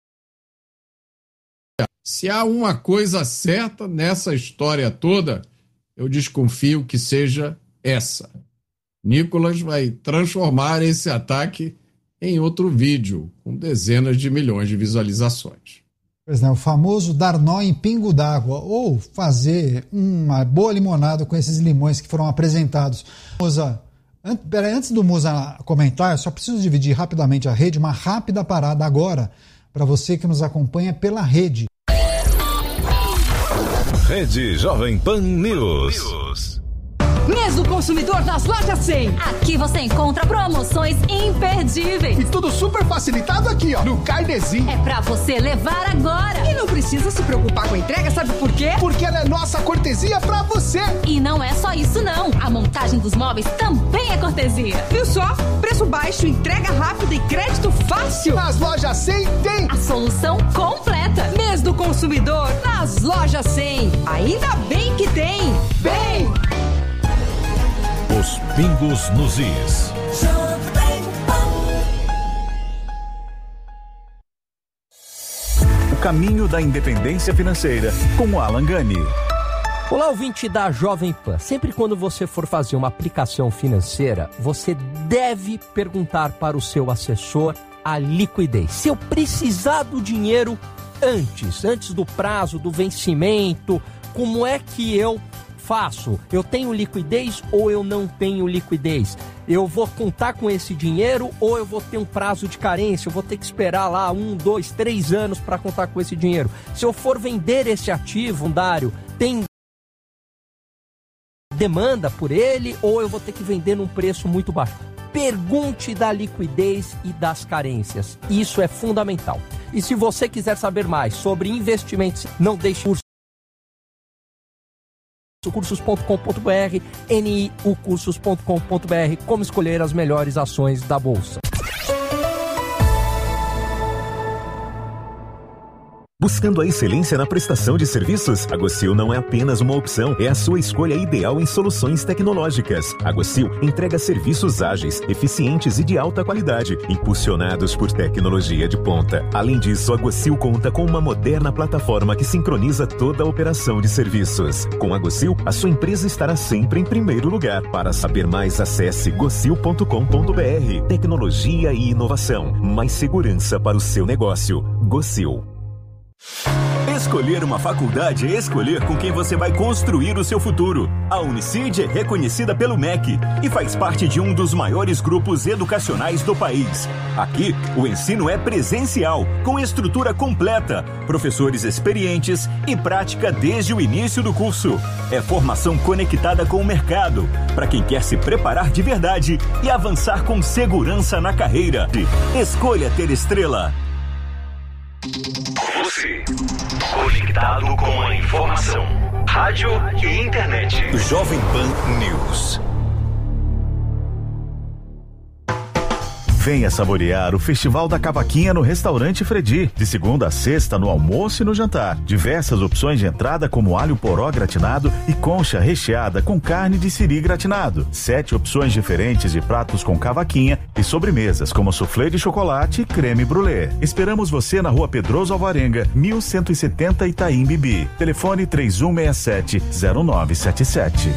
Se há uma coisa certa nessa história toda, eu desconfio que seja essa. Nicolas vai transformar esse ataque em outro vídeo, com dezenas de milhões de visualizações. Pois não, o famoso dar nó em pingo d'água, ou fazer uma boa limonada com esses limões que foram apresentados. Musa, an- peraí, antes do Musa comentar, eu só preciso dividir rapidamente a rede, uma rápida parada agora, para você que nos acompanha pela rede. Rede Jovem Pan News. Mês do consumidor nas lojas cem. Aqui você encontra promoções imperdíveis. E tudo super facilitado aqui, ó, no Carnezinho. É pra você levar agora. E não precisa se preocupar com a entrega, sabe por quê? Porque ela é nossa cortesia pra você. E não é só isso não. A montagem dos móveis também é cortesia. Viu só? Preço baixo, entrega rápida e crédito fácil. Nas lojas cem tem a solução completa. Mês do consumidor nas lojas cem. Ainda bem que tem. Bem! Os pingos nos is. O caminho da independência financeira, com Alan Gani. Olá, ouvinte da Jovem Pan. Sempre quando você for fazer uma aplicação financeira, você deve perguntar para o seu assessor a liquidez. Se eu precisar do dinheiro antes, antes do prazo, do vencimento, como é que eu faço? Eu tenho liquidez ou eu não tenho liquidez? Eu vou contar com esse dinheiro ou eu vou ter um prazo de carência? Eu vou ter que esperar lá um, dois, três anos para contar com esse dinheiro? Se eu for vender esse ativo fundário, tem demanda por ele ou eu vou ter que vender num preço muito baixo? Pergunte da liquidez e das carências. Isso é fundamental. E se você quiser saber mais sobre investimentos, não deixe curso cursos ponto com ponto b r, N I U cursos ponto com ponto b r, como escolher as melhores ações da Bolsa. Buscando a excelência na prestação de serviços? A Gocil não é apenas uma opção, é a sua escolha ideal em soluções tecnológicas. A Gocil entrega serviços ágeis, eficientes e de alta qualidade, impulsionados por tecnologia de ponta. Além disso, a Gocil conta com uma moderna plataforma que sincroniza toda a operação de serviços. Com a Gocil, a sua empresa estará sempre em primeiro lugar. Para saber mais, acesse gocil ponto com ponto b r. Tecnologia e inovação. Mais segurança para o seu negócio. Gocil. Escolher uma faculdade é escolher com quem você vai construir o seu futuro. A Unicid é reconhecida pelo M E C e faz parte de um dos maiores grupos educacionais do país. Aqui, o ensino é presencial, com estrutura completa, professores experientes e prática desde o início do curso. É formação conectada com o mercado, para quem quer se preparar de verdade e avançar com segurança na carreira. Escolha ter estrela. Você, conectado com a informação, rádio e internet. Jovem Pan News. Venha saborear o Festival da Cavaquinha no Restaurante Fredi, de segunda a sexta no almoço e no jantar. Diversas opções de entrada como alho poró gratinado e concha recheada com carne de siri gratinado. Sete opções diferentes de pratos com cavaquinha e sobremesas como soufflé de chocolate e creme brulee. Esperamos você na Rua Pedroso Alvarenga, mil cento e setenta Itaim Bibi. Telefone três um seis sete, zero nove sete sete.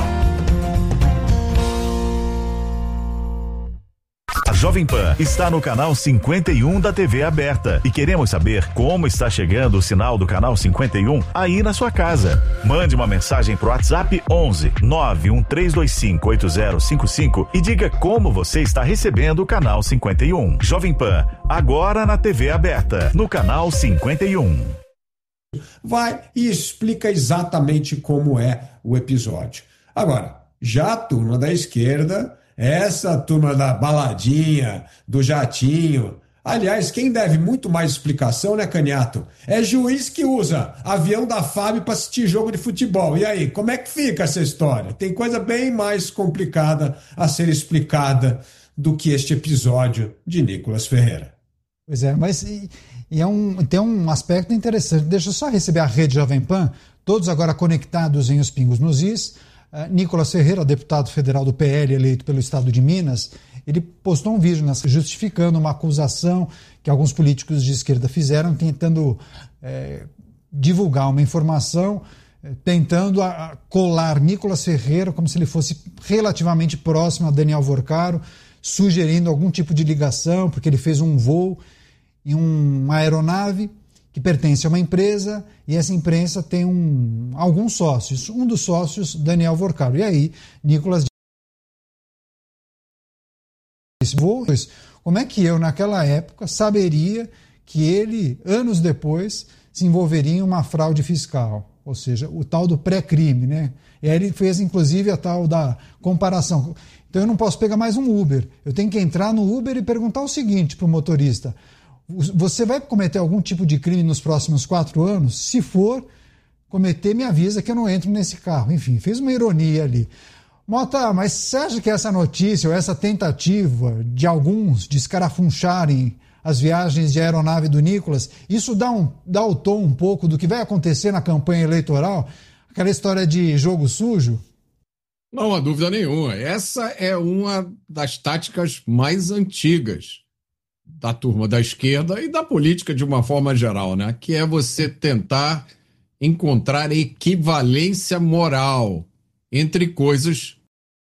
A Jovem Pan está no canal cinquenta e um da T V aberta e queremos saber como está chegando o sinal do canal cinquenta e um aí na sua casa. Mande uma mensagem pro WhatsApp onze, nove um três dois cinco, oito zero cinco cinco e diga como você está recebendo o canal cinquenta e um. Jovem Pan, agora na T V aberta, no canal cinquenta e um. Vai e explica exatamente como é o episódio. Agora, já a turma da esquerda, essa turma da baladinha, do jatinho, aliás, quem deve muito mais explicação, né, Caniato? É juiz que usa avião da F A B para assistir jogo de futebol. E aí, como é que fica essa história? Tem coisa bem mais complicada a ser explicada do que este episódio de Nicolas Ferreira. Pois é, mas... E... E é um, tem um aspecto interessante. Deixa eu só receber a rede Jovem Pan, todos agora conectados em Os Pingos nos Is. Uh, Nicolas Ferreira, deputado federal do P L, eleito pelo estado de Minas, ele postou um vídeo nas, justificando uma acusação que alguns políticos de esquerda fizeram, tentando é, divulgar uma informação, é, tentando a, a colar Nicolas Ferreira como se ele fosse relativamente próximo a Daniel Vorcaro, sugerindo algum tipo de ligação, porque ele fez um voo em uma aeronave que pertence a uma empresa e essa empresa tem um, alguns sócios. Um dos sócios, Daniel Vorcaro. E aí, Nicolas disse, como é que eu, naquela época, saberia que ele, anos depois, se envolveria em uma fraude fiscal? Ou seja, o tal do pré-crime, né? E aí ele fez, inclusive, a tal da comparação. Então eu não posso pegar mais um Uber. Eu tenho que entrar no Uber e perguntar o seguinte para o motorista: você vai cometer algum tipo de crime nos próximos quatro anos? Se for cometer, me avisa que eu não entro nesse carro. Enfim, fez uma ironia ali. Mota, mas você acha que essa notícia ou essa tentativa de alguns de escarafuncharem as viagens de aeronave do Nicolas, isso dá, um, dá o tom um pouco do que vai acontecer na campanha eleitoral? Aquela história de jogo sujo? Não há dúvida nenhuma. Essa é uma das táticas mais antigas da turma da esquerda e da política de uma forma geral, né? Que é você tentar encontrar equivalência moral entre coisas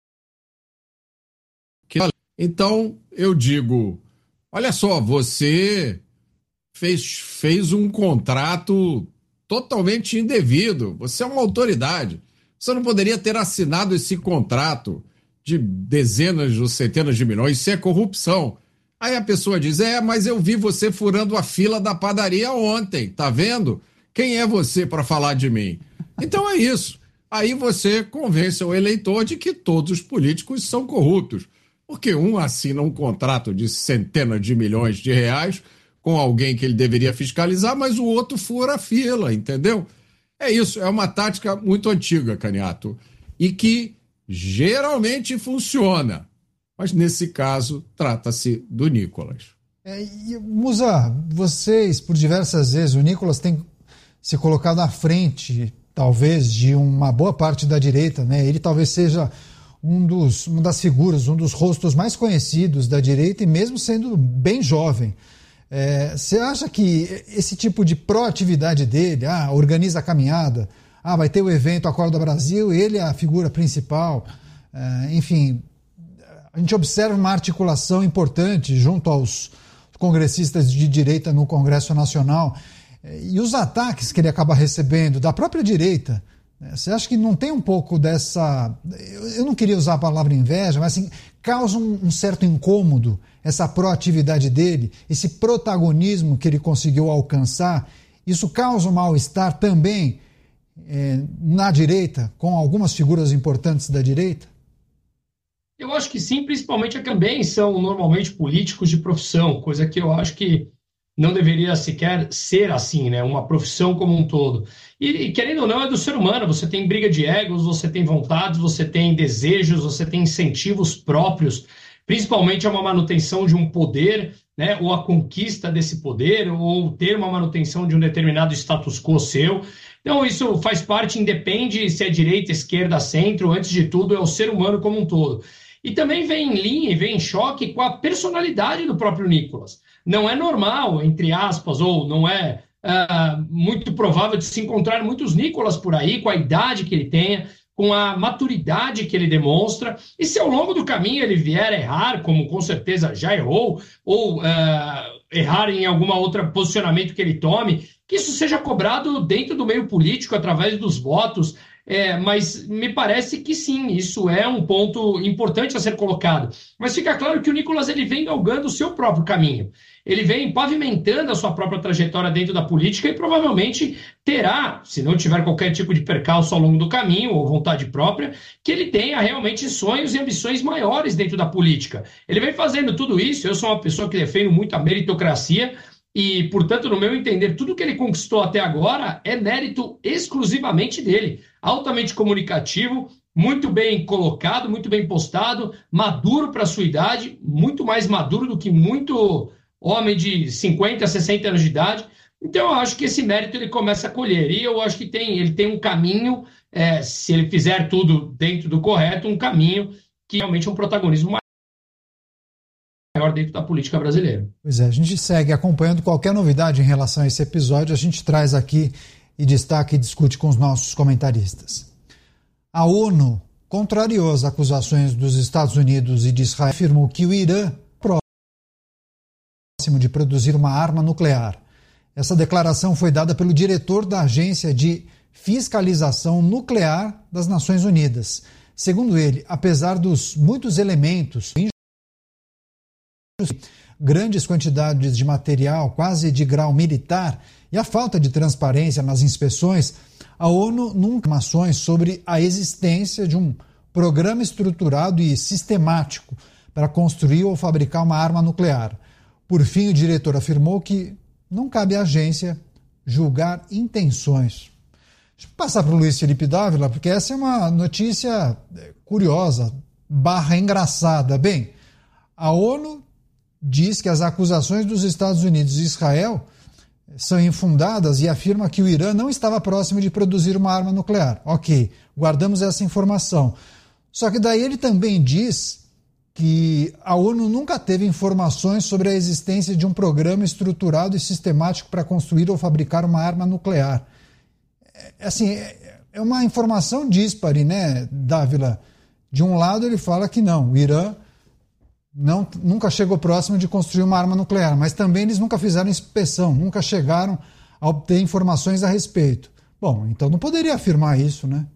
que... Então, eu digo, olha só, você fez, fez um contrato totalmente indevido, você é uma autoridade, você não poderia ter assinado esse contrato de dezenas ou centenas de milhões, isso é corrupção. Aí a pessoa diz, é, mas eu vi você furando a fila da padaria ontem, tá vendo? Quem é você para falar de mim? Então é isso. Aí você convence o eleitor de que todos os políticos são corruptos, porque um assina um contrato de centenas de milhões de reais com alguém que ele deveria fiscalizar, mas o outro fura a fila, entendeu? É isso, é uma tática muito antiga, Caniato, e que geralmente funciona. Mas, nesse caso, trata-se do Nicolas. É, e, Musa, vocês, por diversas vezes, o Nicolas tem se colocado à frente, talvez, de uma boa parte da direita, né? Ele talvez seja um dos, uma das figuras, um dos rostos mais conhecidos da direita, e mesmo sendo bem jovem. É, você acha que esse tipo de proatividade dele, ah, organiza a caminhada, ah, vai ter o evento Acorda Brasil, ele é a figura principal, é, enfim... A gente observa uma articulação importante junto aos congressistas de direita no Congresso Nacional e os ataques que ele acaba recebendo da própria direita. Você acha que não tem um pouco dessa... Eu não queria usar a palavra inveja, mas assim, causa um, um certo incômodo essa proatividade dele, esse protagonismo que ele conseguiu alcançar. Isso causa um mal-estar também é, na direita, com algumas figuras importantes da direita? Eu acho que sim, principalmente também são normalmente políticos de profissão, coisa que eu acho que não deveria sequer ser assim, né? Uma profissão como um todo. E, e querendo ou não, é do ser humano, você tem briga de egos, você tem vontades, você tem desejos, você tem incentivos próprios. principalmente a uma manutenção de um poder, né, ou a conquista desse poder, ou ter uma manutenção de um determinado status quo seu. Então, isso faz parte, independe se é direita, esquerda, centro, antes de tudo, é o ser humano como um todo. E também vem em linha e vem em choque com a personalidade do próprio Nicolas. Não é normal, entre aspas, ou não é uh, muito provável de se encontrar muitos Nicolas por aí, com a idade que ele tenha, com a maturidade que ele demonstra, e se ao longo do caminho ele vier a errar, como com certeza já errou, ou uh, errar em algum outro posicionamento que ele tome, que isso seja cobrado dentro do meio político, através dos votos, é, mas me parece que sim, isso é um ponto importante a ser colocado. Mas fica claro que o Nicolas ele vem galgando o seu próprio caminho. Ele vem pavimentando a sua própria trajetória dentro da política e provavelmente terá, se não tiver qualquer tipo de percalço ao longo do caminho, ou vontade própria, que ele tenha realmente sonhos e ambições maiores dentro da política. Ele vem fazendo tudo isso, eu sou uma pessoa que defendo muito a meritocracia, e, portanto, no meu entender, tudo que ele conquistou até agora é mérito exclusivamente dele. Altamente comunicativo, muito bem colocado, muito bem postado, maduro para a sua idade, muito mais maduro do que muito homem de cinquenta, sessenta anos de idade. Então, eu acho que esse mérito ele começa a colher. E eu acho que tem, ele tem um caminho, é, se ele fizer tudo dentro do correto, um caminho que realmente é um protagonismo maior dentro da política brasileira. Pois é, a gente segue acompanhando qualquer novidade em relação a esse episódio, a gente traz aqui e destaca e discute com os nossos comentaristas. A ONU contrariou as acusações dos Estados Unidos e de Israel, afirmou que o Irã próximo de produzir uma arma nuclear. Essa declaração foi dada pelo diretor da Agência de Fiscalização Nuclear das Nações Unidas. Segundo ele, apesar dos muitos elementos, grandes quantidades de material quase de grau militar e a falta de transparência nas inspeções, a ONU nunca informações sobre a existência de um programa estruturado e sistemático para construir ou fabricar uma arma nuclear. Por fim, o diretor afirmou que não cabe à agência julgar intenções. Deixa eu passar para o Luiz Felipe Dávila, porque essa é uma notícia curiosa, barra engraçada. Bem, a ONU diz que as acusações dos Estados Unidos e Israel são infundadas e afirma que o Irã não estava próximo de produzir uma arma nuclear. Ok, guardamos essa informação. Só que daí ele também diz que a ONU nunca teve informações sobre a existência de um programa estruturado e sistemático para construir ou fabricar uma arma nuclear. É, assim, é uma informação díspare, né, Dávila? De um lado ele fala que não, o Irã não, nunca chegou próximo de construir uma arma nuclear, mas também eles nunca fizeram inspeção, nunca chegaram a obter informações a respeito. Bom, então não poderia afirmar isso, né?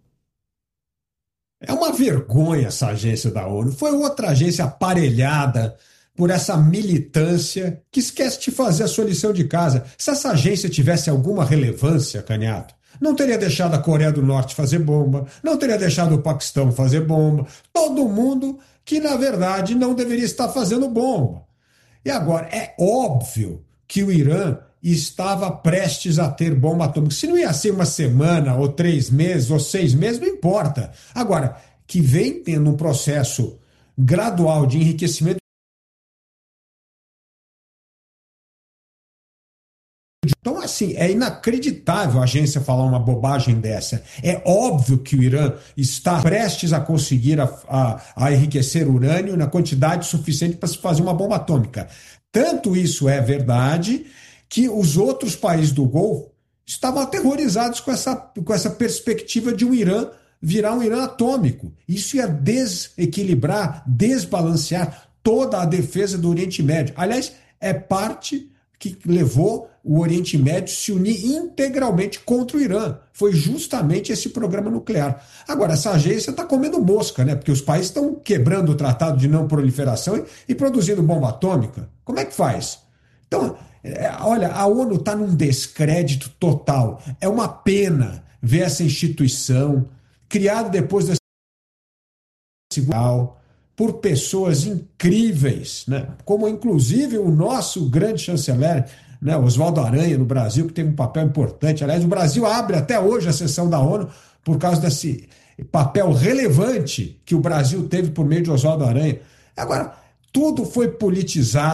É uma vergonha essa agência da ONU. Foi outra agência aparelhada por essa militância que esquece de fazer a sua lição de casa. Se essa agência tivesse alguma relevância, Canhato, não teria deixado a Coreia do Norte fazer bomba, não teria deixado o Paquistão fazer bomba, todo mundo que, na verdade, não deveria estar fazendo bomba. E agora, é óbvio que o Irã estava prestes a ter bomba atômica. Se não ia ser uma semana, ou três meses, ou seis meses, não importa. Agora, que vem tendo um processo gradual de enriquecimento. Então, assim, é inacreditável a agência falar uma bobagem dessa. É óbvio que o Irã está prestes a conseguir a, a, a enriquecer urânio na quantidade suficiente para se fazer uma bomba atômica. Tanto isso é verdade que os outros países do Golfo estavam aterrorizados com essa, com essa perspectiva de um Irã virar um Irã atômico. Isso ia desequilibrar, desbalancear toda a defesa do Oriente Médio. Aliás, é parte que levou o Oriente Médio a se unir integralmente contra o Irã. Foi justamente esse programa nuclear. Agora, essa agência está comendo mosca, né? Porque os países estão quebrando o Tratado de Não Proliferação e, e produzindo bomba atômica. Como é que faz? Então, é, olha, a ONU está num descrédito total. É uma pena ver essa instituição criada depois da Segunda Guerra por pessoas incríveis, né? Como inclusive o nosso grande chanceler, né, Oswaldo Aranha, no Brasil, que tem um papel importante. Aliás, o Brasil abre até hoje a sessão da ONU por causa desse papel relevante que o Brasil teve por meio de Oswaldo Aranha. Agora, tudo foi politizado.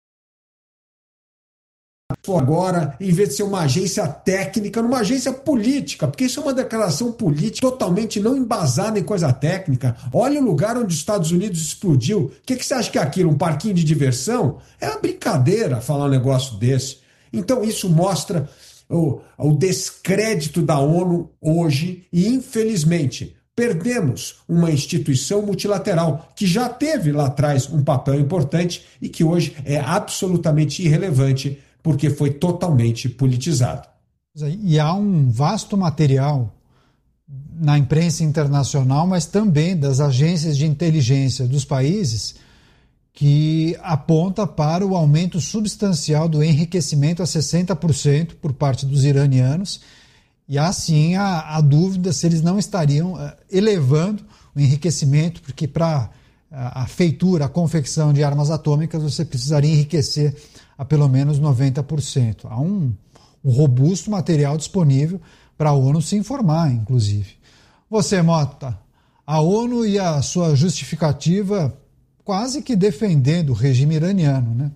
Agora, em vez de ser uma agência técnica, numa agência política, porque isso é uma declaração política totalmente não embasada em coisa técnica. Olha o lugar onde os Estados Unidos explodiu. O que, que você acha que é aquilo? Um parquinho de diversão? É uma brincadeira falar um negócio desse. Então, isso mostra o, o descrédito da ONU hoje e, infelizmente, perdemos uma instituição multilateral que já teve lá atrás um papel importante e que hoje é absolutamente irrelevante porque foi totalmente politizado. E há um vasto material na imprensa internacional, mas também das agências de inteligência dos países, que aponta para o aumento substancial do enriquecimento a sessenta por cento por parte dos iranianos. E há sim a, a dúvida se eles não estariam uh, elevando o enriquecimento, porque para a, a feitura, a confecção de armas atômicas, você precisaria enriquecer a pelo menos noventa por cento. Há um, um robusto material disponível para a ONU se informar, inclusive. Você, Mota, a ONU e a sua justificativa quase que defendendo o regime iraniano, né?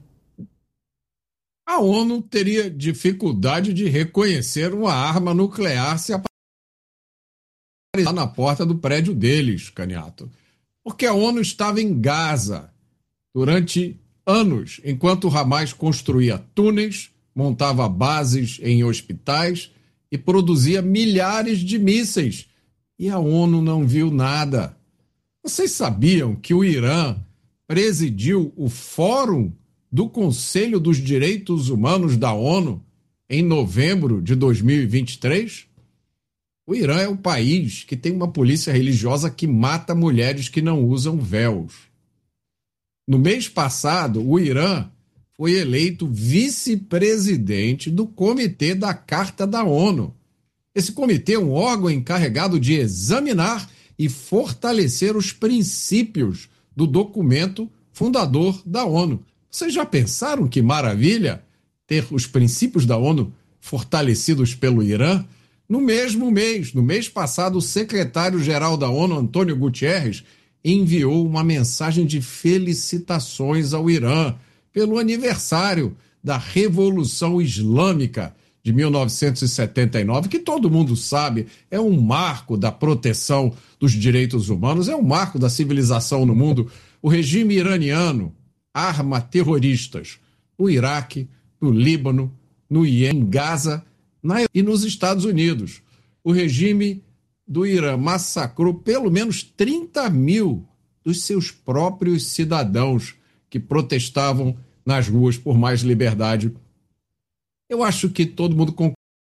A ONU teria dificuldade de reconhecer uma arma nuclear se aparecer na porta do prédio deles, Caniato. Porque a ONU estava em Gaza durante anos, enquanto o Hamas construía túneis, montava bases em hospitais e produzia milhares de mísseis. E a ONU não viu nada. Vocês sabiam que o Irã presidiu o Fórum do Conselho dos Direitos Humanos da ONU em novembro de dois mil e vinte e três? O Irã é o país que tem uma polícia religiosa que mata mulheres que não usam véus. No mês passado, o Irã foi eleito vice-presidente do Comitê da Carta da ONU. Esse comitê é um órgão encarregado de examinar e fortalecer os princípios do documento fundador da ONU. Vocês já pensaram que maravilha ter os princípios da ONU fortalecidos pelo Irã? No mesmo mês, no mês passado, o secretário-geral da ONU, Antônio Guterres, enviou uma mensagem de felicitações ao Irã pelo aniversário da Revolução Islâmica de mil novecentos e setenta e nove, que todo mundo sabe é um marco da proteção dos direitos humanos, é um marco da civilização no mundo. O regime iraniano arma terroristas no Iraque, no Líbano, no Iêmen, em Gaza na... e nos Estados Unidos. O regime do Irã massacrou pelo menos trinta mil dos seus próprios cidadãos que protestavam nas ruas por mais liberdade. Eu acho que todo mundo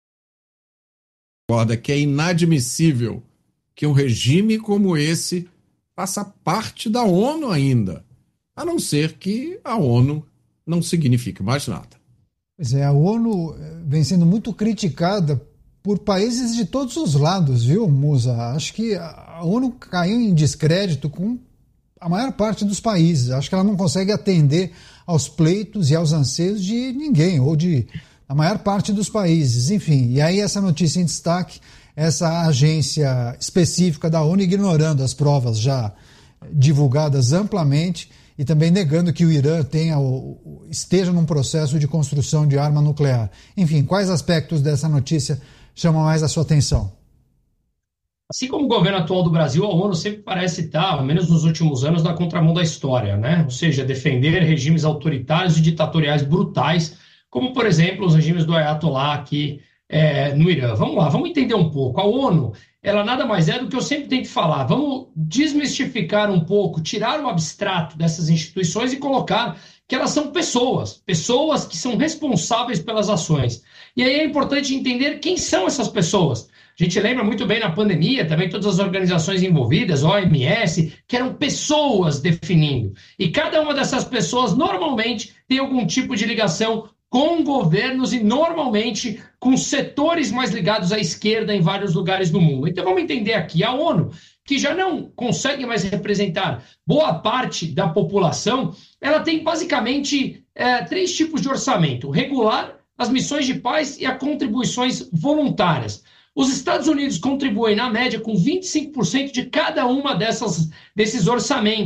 concorda que é inadmissível que um regime como esse faça parte da ONU ainda, a não ser que a ONU não signifique mais nada. Pois é, a ONU vem sendo muito criticada por países de todos os lados, viu, Musa? Acho que a ONU caiu em descrédito com a maior parte dos países. Acho que ela não consegue atender aos pleitos e aos anseios de ninguém, ou de a maior parte dos países. Enfim, e aí essa notícia em destaque, essa agência específica da ONU ignorando as provas já divulgadas amplamente e também negando que o Irã tenha, esteja num processo de construção de arma nuclear. Enfim, quais aspectos dessa notícia chamam mais a sua atenção? Assim como o governo atual do Brasil, a ONU sempre parece estar, ao menos nos últimos anos, na contramão da história, né? Ou seja, defender regimes autoritários e ditatoriais brutais, como, por exemplo, os regimes do Ayatollah aqui é, no Irã. Vamos lá, vamos entender um pouco. A ONU, ela nada mais é do que eu sempre tento falar. Vamos desmistificar um pouco, tirar o abstrato dessas instituições e colocar que elas são pessoas, pessoas que são responsáveis pelas ações. E aí é importante entender quem são essas pessoas. A gente lembra muito bem na pandemia, também todas as organizações envolvidas, O M S, que eram pessoas definindo. E cada uma dessas pessoas normalmente tem algum tipo de ligação com governos e normalmente com setores mais ligados à esquerda em vários lugares do mundo. Então vamos entender aqui, a ONU, que já não consegue mais representar boa parte da população, ela tem basicamente é, três tipos de orçamento: regular, as missões de paz e as contribuições voluntárias. Os Estados Unidos contribuem, na média, com vinte e cinco por cento de cada uma dessas, desses orçamentos.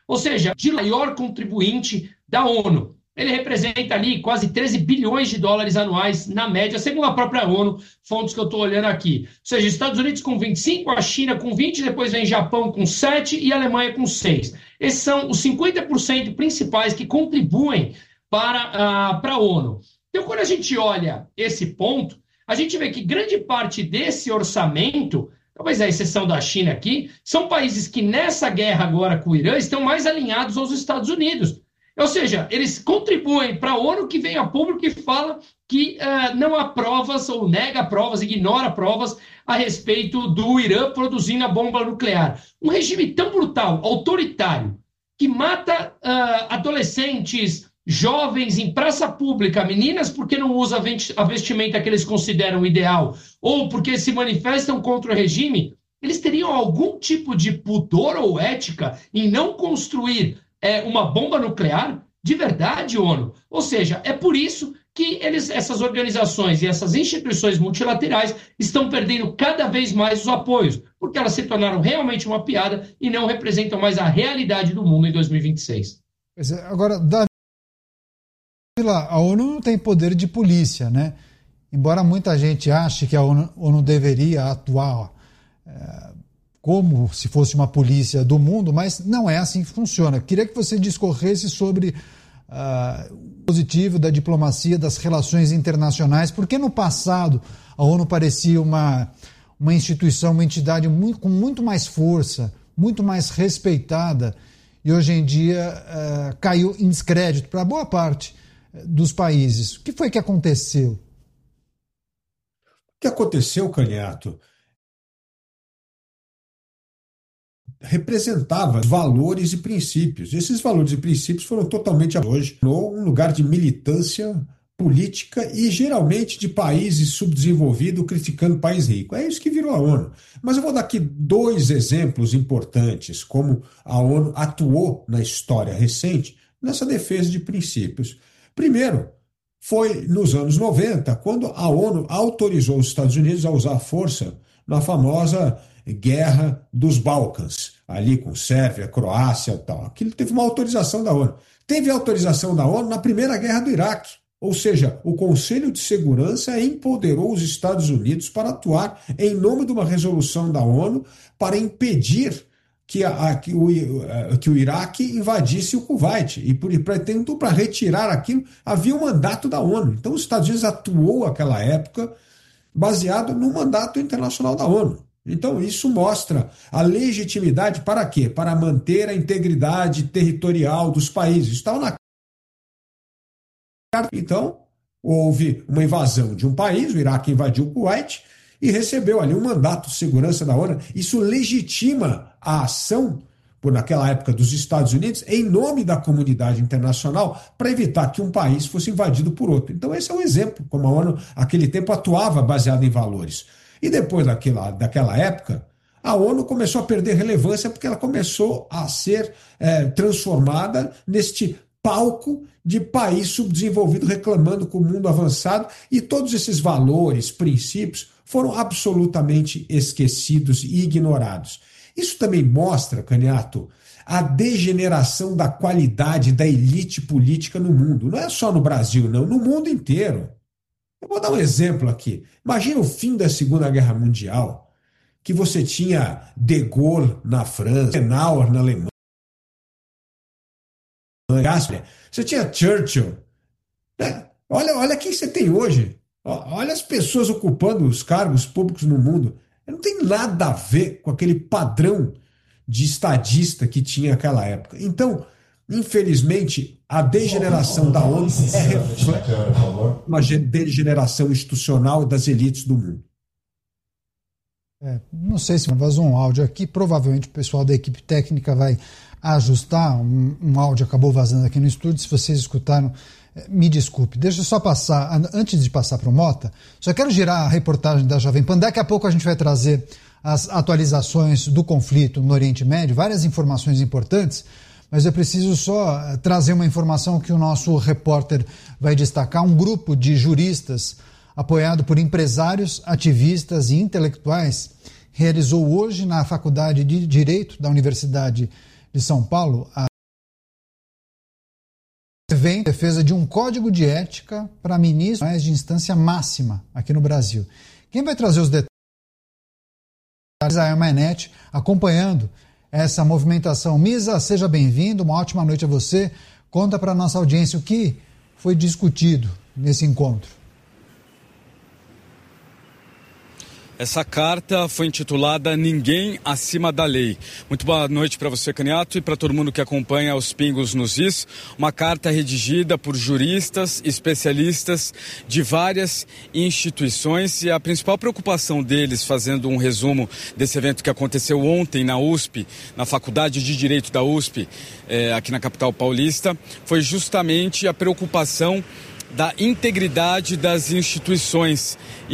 ou seja, de maior contribuinte da ONU. Ele representa ali quase treze bilhões de dólares anuais na média, segundo a própria ONU, fontes que eu estou olhando aqui. Ou seja, Estados Unidos com vinte e cinco, a China com vinte, depois vem Japão com sete e a Alemanha com seis. Esses são os cinquenta por cento principais que contribuem para, uh, para a ONU. Então, quando a gente olha esse ponto, a gente vê que grande parte desse orçamento, talvez a exceção da China aqui, são países que nessa guerra agora com o Irã estão mais alinhados aos Estados Unidos. Ou seja, eles contribuem para a ONU que vem a público e fala que uh, não há provas ou nega provas, ignora provas a respeito do Irã produzindo a bomba nuclear. Um regime tão brutal, autoritário, que mata uh, adolescentes, jovens em praça pública, meninas porque não usam a vestimenta que eles consideram ideal ou porque se manifestam contra o regime, eles teriam algum tipo de pudor ou ética em não construir É uma bomba nuclear de verdade, ONU. Ou seja, é por isso que eles, essas organizações e essas instituições multilaterais estão perdendo cada vez mais os apoios, porque elas se tornaram realmente uma piada e não representam mais a realidade do mundo em dois mil e vinte e seis. Pois é, agora, Davi, a ONU não tem poder de polícia, né? Embora muita gente ache que a ONU, ONU deveria atuar é, como se fosse uma polícia do mundo, mas não é assim que funciona. Queria que você discorresse sobre uh, o positivo da diplomacia, das relações internacionais, porque no passado a ONU parecia uma, uma instituição, uma entidade muito, com muito mais força, muito mais respeitada, e hoje em dia uh, caiu em descrédito para boa parte dos países. O que foi que aconteceu? O que aconteceu, Caniato? Representava valores e princípios. Esses valores e princípios foram totalmente hoje um lugar de militância política e geralmente de países subdesenvolvidos criticando país rico. É isso que virou a ONU. Mas eu vou dar aqui dois exemplos importantes como a ONU atuou na história recente nessa defesa de princípios. Primeiro, foi nos anos noventa, quando a ONU autorizou os Estados Unidos a usar força na famosa Guerra dos Balcãs, ali com Sérvia, Croácia e tal. Aquilo teve uma autorização da ONU. Teve autorização da ONU na Primeira Guerra do Iraque. Ou seja, o Conselho de Segurança empoderou os Estados Unidos para atuar em nome de uma resolução da ONU para impedir que, a, que, o, que o Iraque invadisse o Kuwait. E, por, pretendo, para retirar aquilo, havia um mandato da ONU. Então, os Estados Unidos atuou naquela época baseado no mandato internacional da ONU. Então, isso mostra a legitimidade para quê? Para manter a integridade territorial dos países. Estava na carta. Então, houve uma invasão de um país, o Iraque invadiu o Kuwait e recebeu ali um mandato de segurança da ONU. Isso legitima a ação, por naquela época, dos Estados Unidos, em nome da comunidade internacional, para evitar que um país fosse invadido por outro. Então, esse é um exemplo, como a ONU, naquele tempo, atuava baseada em valores. E depois daquela, daquela época, a ONU começou a perder relevância porque ela começou a ser é, transformada neste palco de país subdesenvolvido reclamando com o mundo avançado, e todos esses valores, princípios, foram absolutamente esquecidos e ignorados. Isso também mostra, Caniato, a degeneração da qualidade da elite política no mundo. Não é só no Brasil, não, no mundo inteiro. Eu vou dar um exemplo aqui. Imagina o fim da Segunda Guerra Mundial, que você tinha De Gaulle na França, Adenauer na Alemanha, você tinha Churchill. Né? Olha, olha quem você tem hoje. Olha as pessoas ocupando os cargos públicos no mundo. Não tem nada a ver com aquele padrão de estadista que tinha naquela época. Então, infelizmente, a degeneração da ONU é reflexo uma degeneração institucional das elites do mundo. É, não sei se vazou um áudio aqui, provavelmente o pessoal da equipe técnica vai ajustar. Um, um áudio acabou vazando aqui no estúdio, se vocês escutaram, me desculpe. Deixa eu só passar, antes de passar para o Mota, só quero girar a reportagem da Jovem Pan. Daqui a pouco a gente vai trazer as atualizações do conflito no Oriente Médio, várias informações importantes, mas eu preciso só trazer uma informação que o nosso repórter vai destacar. Um grupo de juristas apoiado por empresários, ativistas e intelectuais realizou hoje na Faculdade de Direito da Universidade de São Paulo a evento em defesa de um código de ética para ministros de instância máxima aqui no Brasil. Quem vai trazer os detalhes é Misael Mainetti, acompanhando essa movimentação. Misa, seja bem-vindo, uma ótima noite a você. Conta para a nossa audiência o que foi discutido nesse encontro. Essa carta foi intitulada Ninguém Acima da Lei. Muito boa noite para você, Caniato, e para todo mundo que acompanha os Pingos nos Is. Uma carta redigida por juristas, especialistas de várias instituições, e a principal preocupação deles, fazendo um resumo desse evento que aconteceu ontem na U S P, na Faculdade de Direito da U S P, é, aqui na capital paulista, foi justamente a preocupação da integridade das instituições.